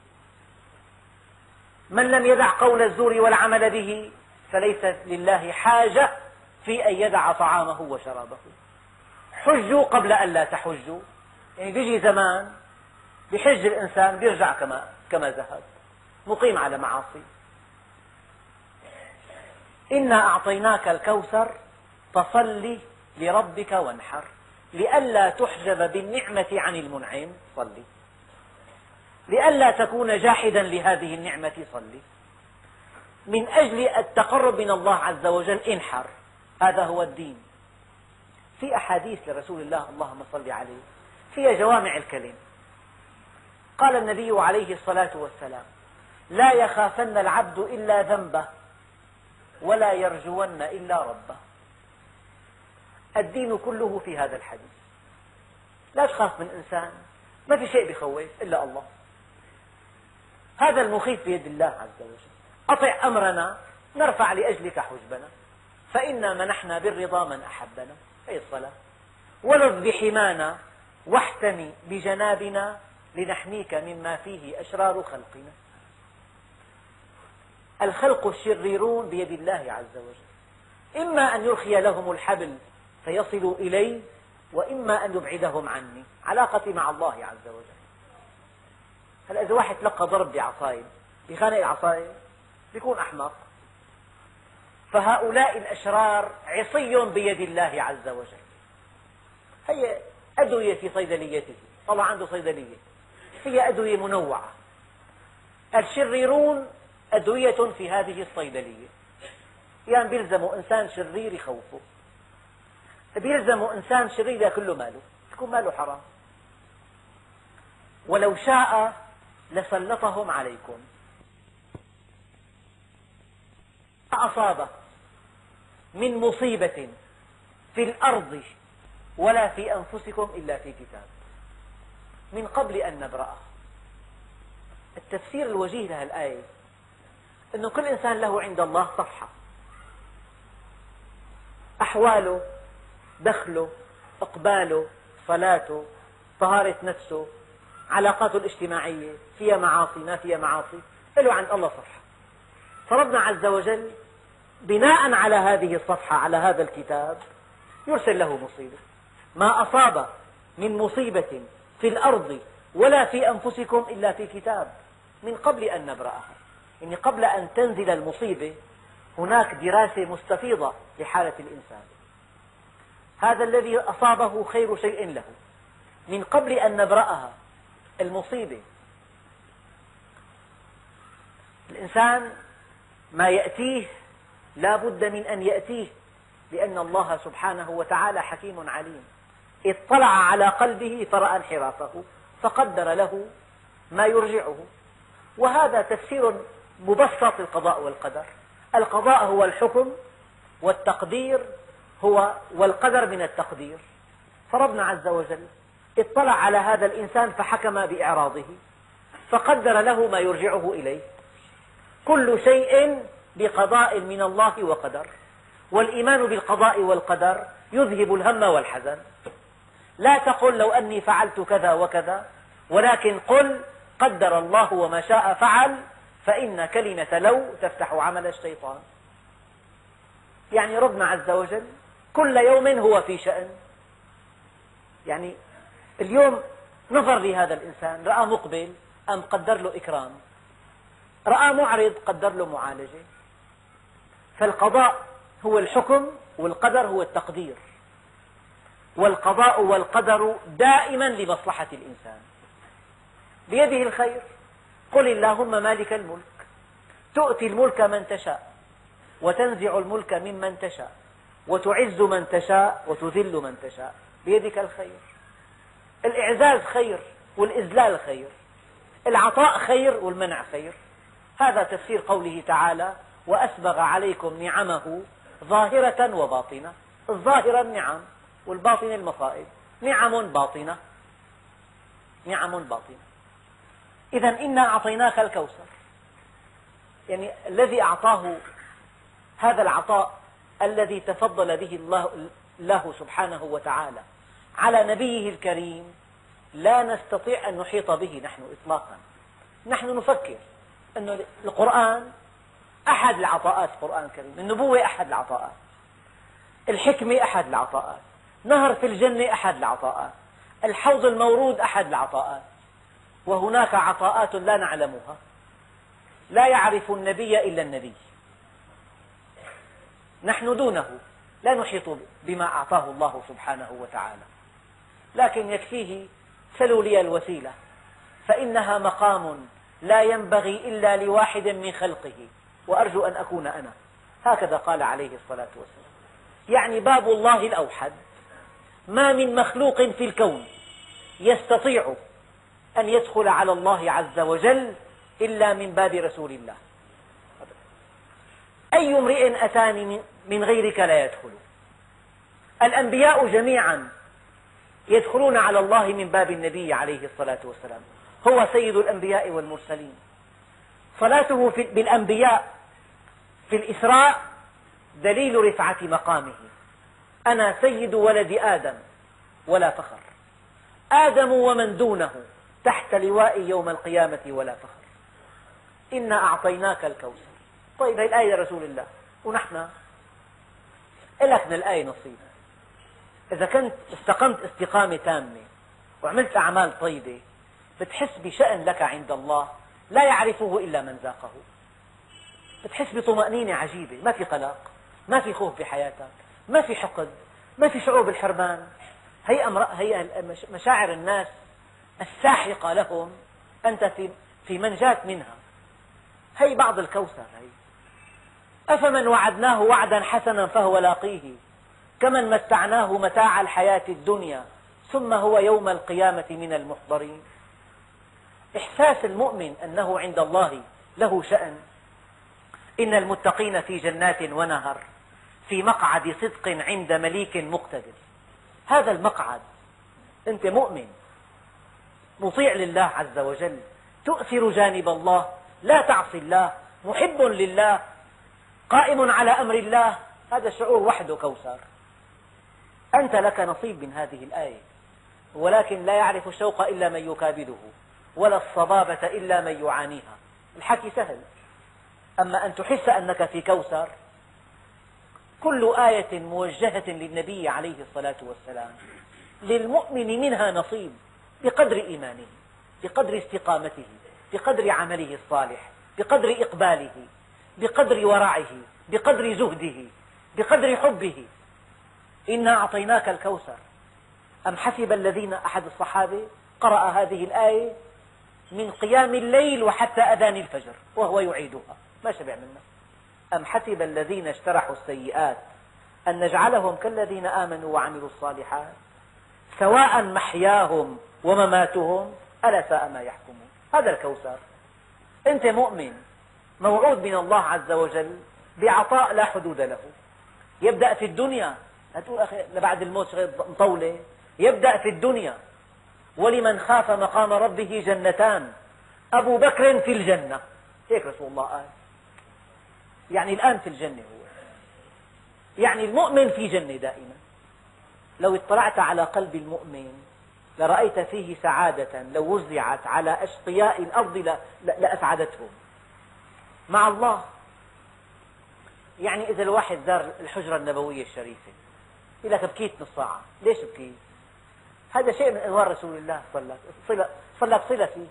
من لم يدع قول الزور والعمل به فليس لله حاجة في أن يدع طعامه وشرابه. حجوا قبل أن لا تحجوا. يعني بيجي زمان بحج الإنسان بيرجع كما ذهب، مقيم على معاصي. إنا أعطيناك الكوثر فصل لربك وانحر، لئلا تحجب بالنعمة عن المنعم صلي، لئلا تكون جاحدا لهذه النعمة صلي، من أجل التقرب من الله عز وجل انحر. هذا هو الدين. في أحاديث لرسول الله اللهم صل عليه فيها جوامع الكلم. قال النبي عليه الصلاة والسلام: لا يخافن العبد إلا ذنبه ولا يرجون إلا ربه. الدين كله في هذا الحديث. لا تخاف من إنسان، ما في شيء بيخوف إلا الله. هذا المخيف بيد الله عز وجل. أطع أمرنا نرفع لأجلك حجبنا، فإنا منحنا بالرضا من أحبنا. أي الصلاة. ولذ بحمانا واحتمي بجنابنا لنحميك مما فيه أشرار خلقنا. الخلق الشريرون بيد الله عز وجل، إما أن يرخي لهم الحبل فيصلوا إلي، وإما أن يبعدهم عني. علاقتي مع الله عز وجل. هلا إذا واحد تلقى ضرب بعصاية بخانق العصاية بيكون أحمق. فهؤلاء الأشرار عصي بيد الله عز وجل. هي أدوية في صيدليته، طلع عنده صيدلية هي أدوية منوعة. الشريرون أدوية في هذه الصيدلية، يعني بيلزموا إنسان شرير يخوفه، بيلزموا إنسان شرير يأكل له ماله، يكون ماله حرام. ولو شاء لسلطهم عليكم. ما أصاب من مصيبة في الأرض ولا في أنفسكم إلا في كتاب من قبل أن نبرأها. التفسير الوجيه لهذه الآية أن كل إنسان له عند الله صفحة، أحواله، دخله، إقباله، صلاته، طهارة نفسه، علاقاته الاجتماعية، فيها معاصي ما فيها معاصي، له عند الله صفحة. فربنا عز وجل بناء على هذه الصفحة، على هذا الكتاب، يرسل له مصيبة. ما أصاب من مصيبة في الأرض ولا في أنفسكم إلا في كتاب من قبل أن نبرأها. يعني قبل أن تنزل المصيبة هناك دراسة مستفيضة لحالة الإنسان. هذا الذي أصابه خير شيء له من قبل أن نبرأها. المصيبة الإنسان ما يأتيه لا بد من أن يأتيه، لأن الله سبحانه وتعالى حكيم عليم. اطلع على قلبه فرأى انحرافه فقدر له ما يرجعه. وهذا تفسير مبسط للقضاء والقدر. القضاء هو الحكم، والتقدير هو والقدر من التقدير. فربنا عز وجل اطلع على هذا الإنسان فحكم بإعراضه فقدر له ما يرجعه إليه. كل شيء بقضاء من الله وقدر، والإيمان بالقضاء والقدر يذهب الهم والحزن. لا تقل لو أني فعلت كذا وكذا، ولكن قل قدر الله وما شاء فعل، فإن كلمة لو تفتح عمل الشيطان. يعني ربنا عز وجل كل يوم هو في شأن. يعني اليوم نظر لهذا الإنسان، رأى مقبل أم قدر له إكرام، رأى معرض قدر له معالجة. فالقضاء هو الحكم، والقدر هو التقدير. والقضاء والقدر دائما لمصلحة الإنسان، بيده الخير. قل اللهم مالك الملك تؤتي الملك من تشاء وتنزع الملك ممن تشاء وتعز من تشاء وتذل من تشاء، بيدك الخير. الإعزاز خير والإذلال خير، العطاء خير والمنع خير. هذا تفسير قوله تعالى وأسبغ عليكم نعمه ظاهرة وباطنة. الظاهرة النعم والباطنة المصائب. نعم باطنة، نعم باطنة. إذا إنا أعطيناك الكوثر، يعني الذي أعطاه هذا العطاء الذي تفضل به الله سبحانه وتعالى على نبيه الكريم، لا نستطيع أن نحيط به نحن إطلاقا. نحن نفكر أن القرآن أحد العطاءات، القرآن الكريم، النبوة أحد العطاءات، الحكمة أحد العطاءات، نهر في الجنة أحد العطاءات، الحوض المورود أحد العطاءات. وهناك عطاءات لا نعلمها، لا يعرف النبي إلا النبي. نحن دونه، لا نحيط بما أعطاه الله سبحانه وتعالى، لكن يكفيه سلوا لي الوسيلة فإنها مقام لا ينبغي إلا لواحد من خلقه وأرجو أن أكون أنا. هكذا قال عليه الصلاة والسلام. يعني باب الله الأوحد، ما من مخلوق في الكون يستطيع أن يدخل على الله عز وجل إلا من باب رسول الله. أي امرئ أتاني من غيرك لا يدخل. الأنبياء جميعا يدخلون على الله من باب النبي عليه الصلاة والسلام، هو سيد الأنبياء والمرسلين. صلاته بالأنبياء في الإسراء دليل رفعة مقامه. أنا سيد ولد آدم ولا فخر، آدم ومن دونه تحت لواء يوم القيامة ولا فخر. إنا أعطيناك الكوثر. طيب هذه الآية لرسول الله، ونحن لك من الآية نصيب. إذا كنت استقمت استقامة تامة وعملت أعمال طيبة بتحس بشأن لك عند الله لا يعرفه إلا من ذاقه. بتحس بطمأنينة عجيبة، ما في قلق، ما في خوف بحياتك، ما في حقد، ما في شعور بالحرمان. هي مشاعر الناس الساحقة لهم أنت في منجاة منها. هي بعض الكوثر. هي أفمن وعدناه وعدا حسنا فهو لاقيه كمن متعناه متاع الحياة الدنيا ثم هو يوم القيامة من المحضرين. إحساس المؤمن أنه عند الله له شأن. إن المتقين في جنات ونهر في مقعد صدق عند مليك مقتدر. هذا المقعد، أنت مؤمن مطيع لله عز وجل، تؤثر جانب الله، لا تعصي الله، محب لله، قائم على أمر الله. هذا الشعور وحده كوثر. أنت لك نصيب من هذه الآية، ولكن لا يعرف الشوق إلا من يكابده، ولا الصبابة إلا من يعانيها. الحكي سهل، أما أن تحس أنك في كوثر. كل آية موجهة للنبي عليه الصلاة والسلام، للمؤمن منها نصيب بقدر إيمانه، بقدر استقامته، بقدر عمله الصالح، بقدر إقباله، بقدر ورعه، بقدر زهده، بقدر حبه. إنا أعطيناك الكوثر. أم حسب الذين، أحد الصحابة قرأ هذه الآية من قيام الليل وحتى أذان الفجر وهو يعيدها، ما شبع منها. أم حسب الذين اجترحوا السيئات أن نجعلهم كالذين آمنوا وعملوا الصالحات سواء محياهم ومماتهم ألا ساء ما يحكمون. هذا الكوثر. أنت مؤمن موعود من الله عز وجل بعطاء لا حدود له. يبدأ في الدنيا، لا تقول أخي بعد الموت شغل مطولة. يبدأ في الدنيا: ولمن خاف مقام ربه جنتان أبو بكر في الجنة. هيك رسول الله قال. يعني الآن في الجنة هو، يعني المؤمن في جنة دائما. لو اطلعت على قلب المؤمن لرأيت فيه سعادة لو وزعت على أشقياء الأرض لأسعدتهم مع الله. يعني إذا الواحد زار الحجرة النبوية الشريفة يقول لك بكيت نص ساعة. ليش بكيت؟ هذا شيء من أنوار رسول الله صلى لك صلة فيه.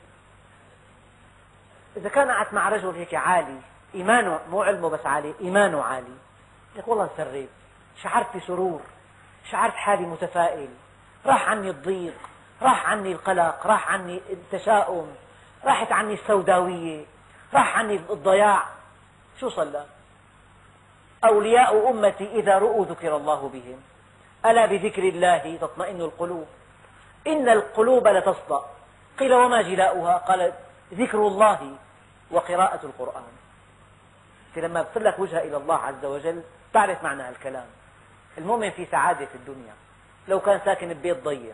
إذا كان قعدت مع رجل هيك عالي إيمانه، مو علمه بس عالي، إيمانه عالي، لك والله انسريت، شعرت بسرور، شعرت حالي متفائل، راح عني الضيق، راح عني القلق، راح عني التشاؤم، راحت عني السوداوية، راح عني الضياع. شو صلى؟ أولياء أمتي إذا رؤوا ذكر الله بهم ألا بذكر الله تطمئن القلوب. إن القلوب لتصدأ. قيل وما جلاؤها؟ قال ذكر الله وقراءة القرآن. لما بتصل لك وجهة إلى الله عز وجل تعرف معنى الكلام. المؤمن في سعادة في الدنيا. لو كان ساكن ببيت ضيق،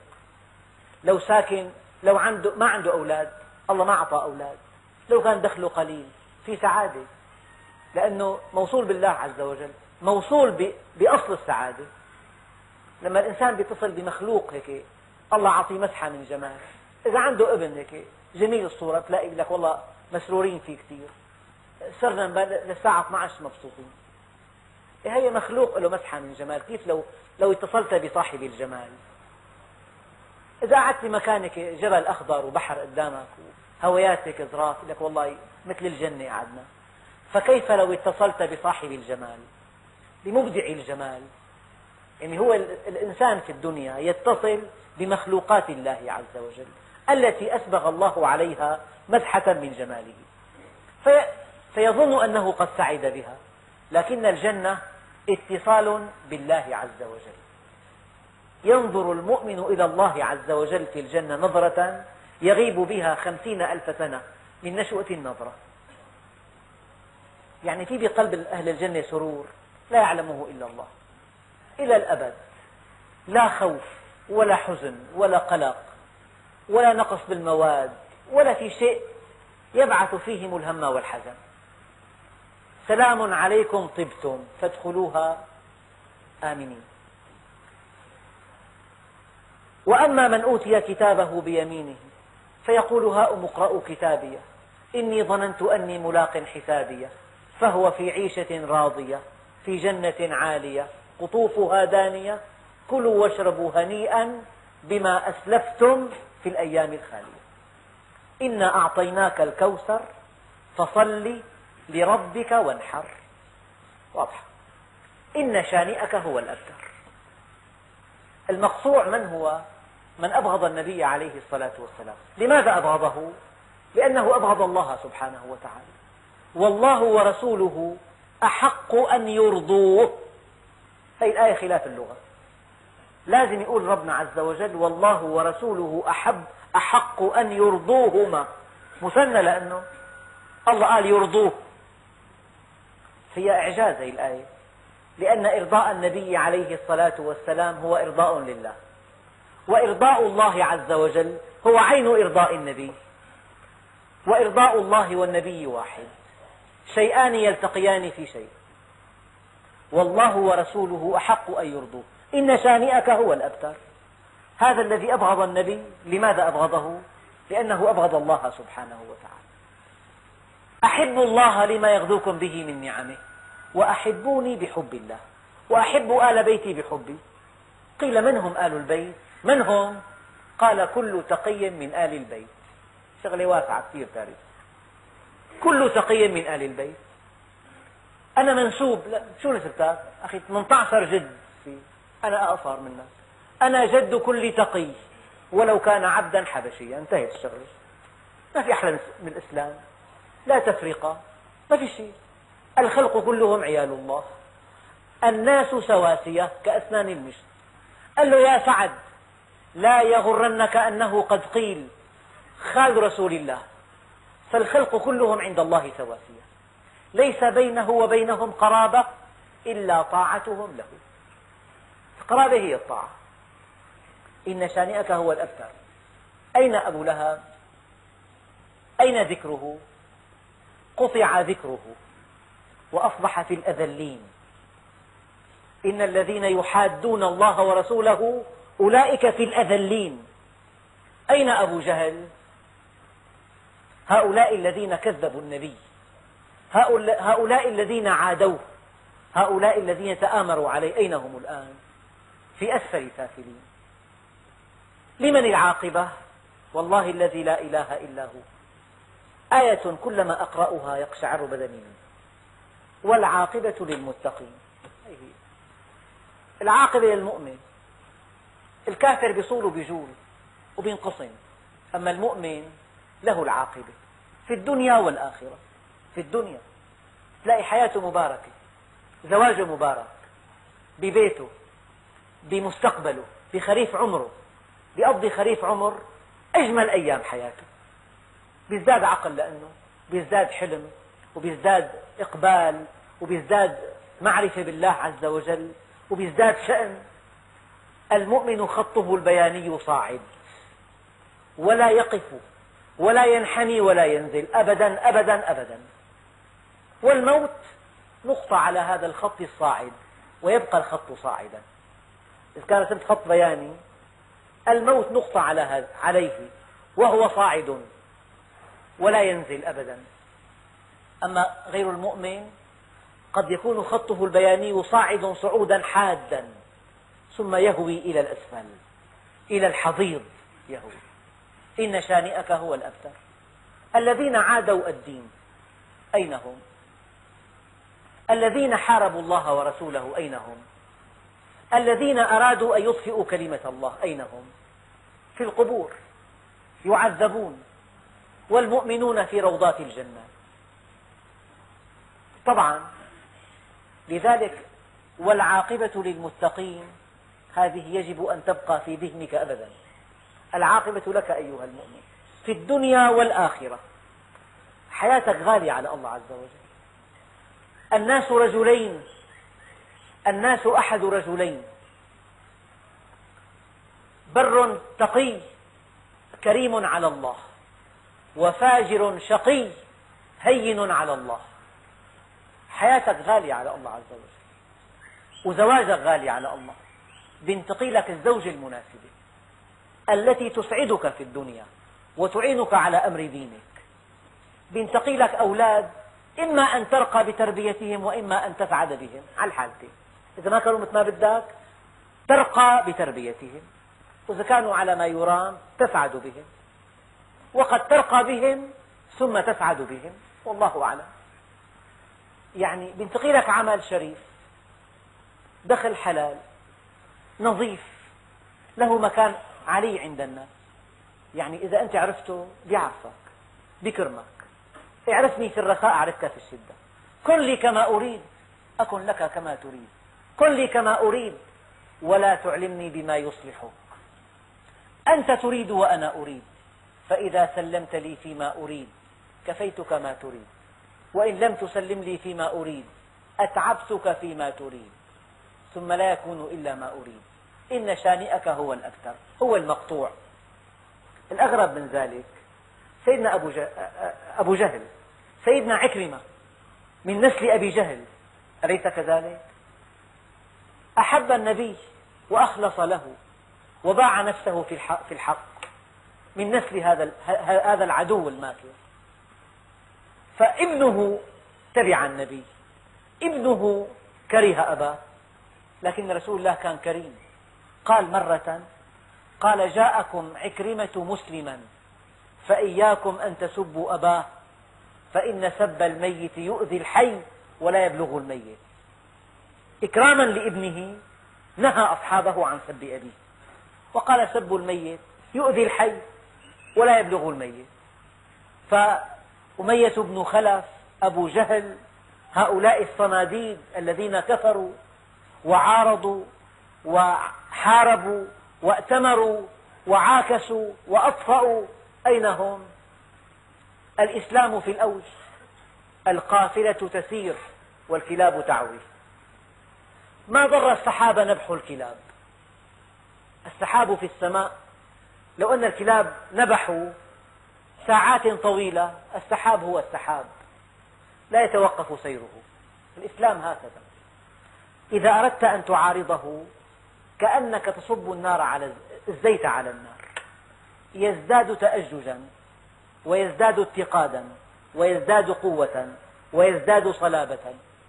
لو ما عنده أولاد، الله ما أعطى أولاد، لو كان دخله قليل، في سعادة، لأنه موصول بالله عز وجل، موصول بأصل السعادة. لما الإنسان بيتصل بمخلوق هيك الله عطيه مسحة من جمال. إذا عنده ابن هيك جميل الصورة تلاقي لك والله مسرورين فيه كثير، صرنا للساعة 12 مبسوطين. هي مخلوق له مسحة من جمال. كيف لو اتصلت بصاحب الجمال؟ إذا قعدت في مكانك جبل أخضر وبحر قدامك وهوياتك ظراف لك والله مثل الجنة قعدنا. فكيف لو اتصلت بصاحب الجمال، بمبدع الجمال؟ يعني هو الإنسان في الدنيا يتصل بمخلوقات الله عز وجل التي أسبغ الله عليها مسحة من جماله، فيظن أنه قد سعد بها. لكن الجنة اتصال بالله عز وجل. ينظر المؤمن إلى الله عز وجل في الجنة نظرة يغيب بها 50,000 سنة من نشوة النظرة. يعني في بقلب أهل الجنة سرور لا يعلمه إلا الله إلى الأبد. لا خوف ولا حزن ولا قلق ولا نقص بالمواد ولا في شيء يبعث فيهم الهم والحزن. سلام عليكم طبتم فادخلوها آمنين. وأما من أوتي كتابه بيمينه فيقول هاؤم اقرءوا كتابيه إني ظننت أني ملاق حسابيه فهو في عيشة راضية في جنة عالية قطوفها دانية كلوا واشربوا هنيئا بما أسلفتم في الأيام الخالية. إنا أعطيناك الكوثر فصل لربك وانحر. واضح. إن شانئك هو الأبتر. المقصوع من هو؟ من أبغض النبي عليه الصلاة والسلام. لماذا أبغضه؟ لأنه أبغض الله سبحانه وتعالى. والله ورسوله أحق أن يرضوه. هذه الآية خلاف اللغة، لازم يقول ربنا عز وجل والله ورسوله أحق أن يرضوهما، مثنى، لأنه الله قال يرضوه. هي إعجاز هذه الآية، لأن إرضاء النبي عليه الصلاة والسلام هو إرضاء لله، وإرضاء الله عز وجل هو عين إرضاء النبي، وإرضاء الله والنبي واحد، شيئان يلتقيان في شيء. والله ورسوله أحق أن يرضوه إن شانئك هو الأبتر. هذا الذي أبغض النبي، لماذا أبغضه؟ لأنه أبغض الله سبحانه وتعالى. أحبوا الله لما يغذوكم به من نعمه، وأحبوني بحب الله، وأحبوا آل بيتي بحبي. قيل من هم آل البيت؟ من هم؟ قال كل تقي من آل البيت. شغلة واسعة كثير تاريخ. كل تقي من آل البيت. أنا منسوب، لا شو نسبتك؟ أخي 18 جد في، أنا أقصر منك. أنا جد كل تقي ولو كان عبدا حبشيا. انتهت الشغلة. ما في أحلى من الإسلام، لا تفرقة، ما في شيء. الخلق كلهم عيال الله، الناس سواسية كأسنان المشط. قال له يا سعد لا يغرنك أنه قد قيل خال رسول الله، فالخلق كلهم عند الله سواسية، ليس بينه وبينهم قرابة إلا طاعتهم له. القرابة هي الطاعة. إن شانئك هو الأبتر. أين أبو لهب؟ أين ذكره؟ قطع ذكره وأصبح في الأذلين. إن الذين يحادون الله ورسوله أولئك في الأذلين. أين أبو جهل؟ هؤلاء الذين كذبوا النبي، هؤلاء الذين عادوه، هؤلاء الذين تآمروا عليه، أين هم الآن؟ في أسفل سافلين. لمن العاقبة؟ والله الذي لا إله إلا هو. آية كلما أقرأها يقشعر بدني منها. والعاقبة للمتقين. العاقبة للمؤمن. الكافر بيصول وبيجول وبينقسم، أما المؤمن له العاقبة في الدنيا والآخرة. في الدنيا تلاقي حياته مباركة، زواجه مبارك، ببيته، بمستقبله، بخريف عمره، بيقضي خريف عمر أجمل أيام حياته، بيزداد عقل لأنه بيزداد حلم، وبيزداد إقبال، وبيزداد معرفة بالله عز وجل، وبيزداد شأن. المؤمن خطه البياني صاعد، ولا يقف ولا ينحني ولا ينزل أبدا أبدا أبدا. والموت نقطة على هذا الخط الصاعد، ويبقى الخط صاعدا. إذا كان رسمت خط بياني، الموت نقطة عليه وهو صاعد ولا ينزل أبدا. أما غير المؤمن قد يكون خطه البياني صاعد صعودا حادا، ثم يهوي إلى الأسفل، إلى الحضيض يهوي. إن شانئك هو الأبتر. الذين عادوا الدين أين هم؟ الذين حاربوا الله ورسوله أين هم؟ الذين أرادوا أن يطفئوا كلمة الله أين هم؟ في القبور يعذبون، والمؤمنون في روضات الجنة. طبعا لذلك والعاقبة للمتقين هذه يجب أن تبقى في ذهنك أبدا. العاقبة لك أيها المؤمن في الدنيا والآخرة. حياتك غالية على الله عز وجل. الناس رجلين، الناس أحد رجلين: بر تقي كريم على الله، وفاجر شقي هين على الله. حياتك غالية على الله عز وجل، وزواجك غالي على الله. بينتقي لك الزوجة المناسبة التي تسعدك في الدنيا وتعينك على أمر دينك. بينتقي لك أولاد إما أن ترقى بتربيتهم وإما أن تسعد بهم، على الحالتين. إذا ما كانوا مثل ما بدك ترقى بتربيتهم، وإذا كانوا على ما يرام تسعد بهم، وقد ترقى بهم ثم تسعد بهم، والله أعلم. يعني بينتقي لك عمل شريف، دخل حلال، نظيف، له مكان علي عند الناس. يعني إذا أنت عرفته بيعرفك، بكرمك. اعرفني في الرخاء أعرفك في الشدة. كن لي كما أريد أكن لك كما تريد. كن لي كما أريد ولا تعلمني بما يصلحك. أنت تريد وأنا أريد، فإذا سلمت لي فيما أريد كفيتك ما تريد، وإن لم تسلم لي فيما أريد أتعبتك فيما تريد، ثم لا يكون إلا ما أريد. إن شانئك هو الأبتر، هو المقطوع. الأغرب من ذلك سيدنا أبو جهل، سيدنا عكرمة من نسل أبي جهل، أليس كذلك؟ أحب النبي وأخلص له وباع نفسه في الحق من نسل هذا العدو الماكر. فابنه تبع النبي، ابنه كره أباه، لكن رسول الله كان كريم. قال مرة، قال: جاءكم عكرمة مسلما فإياكم أن تسبوا أباه فإن سب الميت يؤذي الحي ولا يبلغ الميت. إكراما لابنه نهى أصحابه عن سب أبيه، وقال: سب الميت يؤذي الحي ولا يبلغ الميت. فأمية بن خلف، أبو جهل، هؤلاء الصناديد الذين كفروا وعارضوا وحاربوا وائتمروا وعاكسوا وأطفأوا، أين هم؟ الإسلام في الأوج، القافلة تسير والكلاب تعوي. ما ضر السحاب نبح الكلاب. السحاب في السماء، لو أن الكلاب نبحوا ساعات طويلة السحاب هو السحاب، لا يتوقف سيره. الإسلام هكذا، إذا أردت أن تعارضه كأنك تصب الزيت على النار، يزداد تأججا ويزداد اتقادا ويزداد قوة ويزداد صلابة.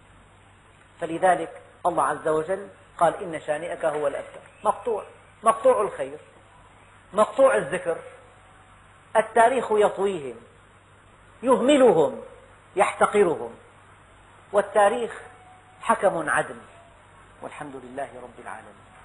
فلذلك الله عز وجل قال: إن شانئك هو الأبتر. مقطوع، مقطوع الخير، مقطوع الذكر. التاريخ يطويهم، يهملهم، يحتقرهم، والتاريخ حكم عدل، والحمد لله رب العالمين.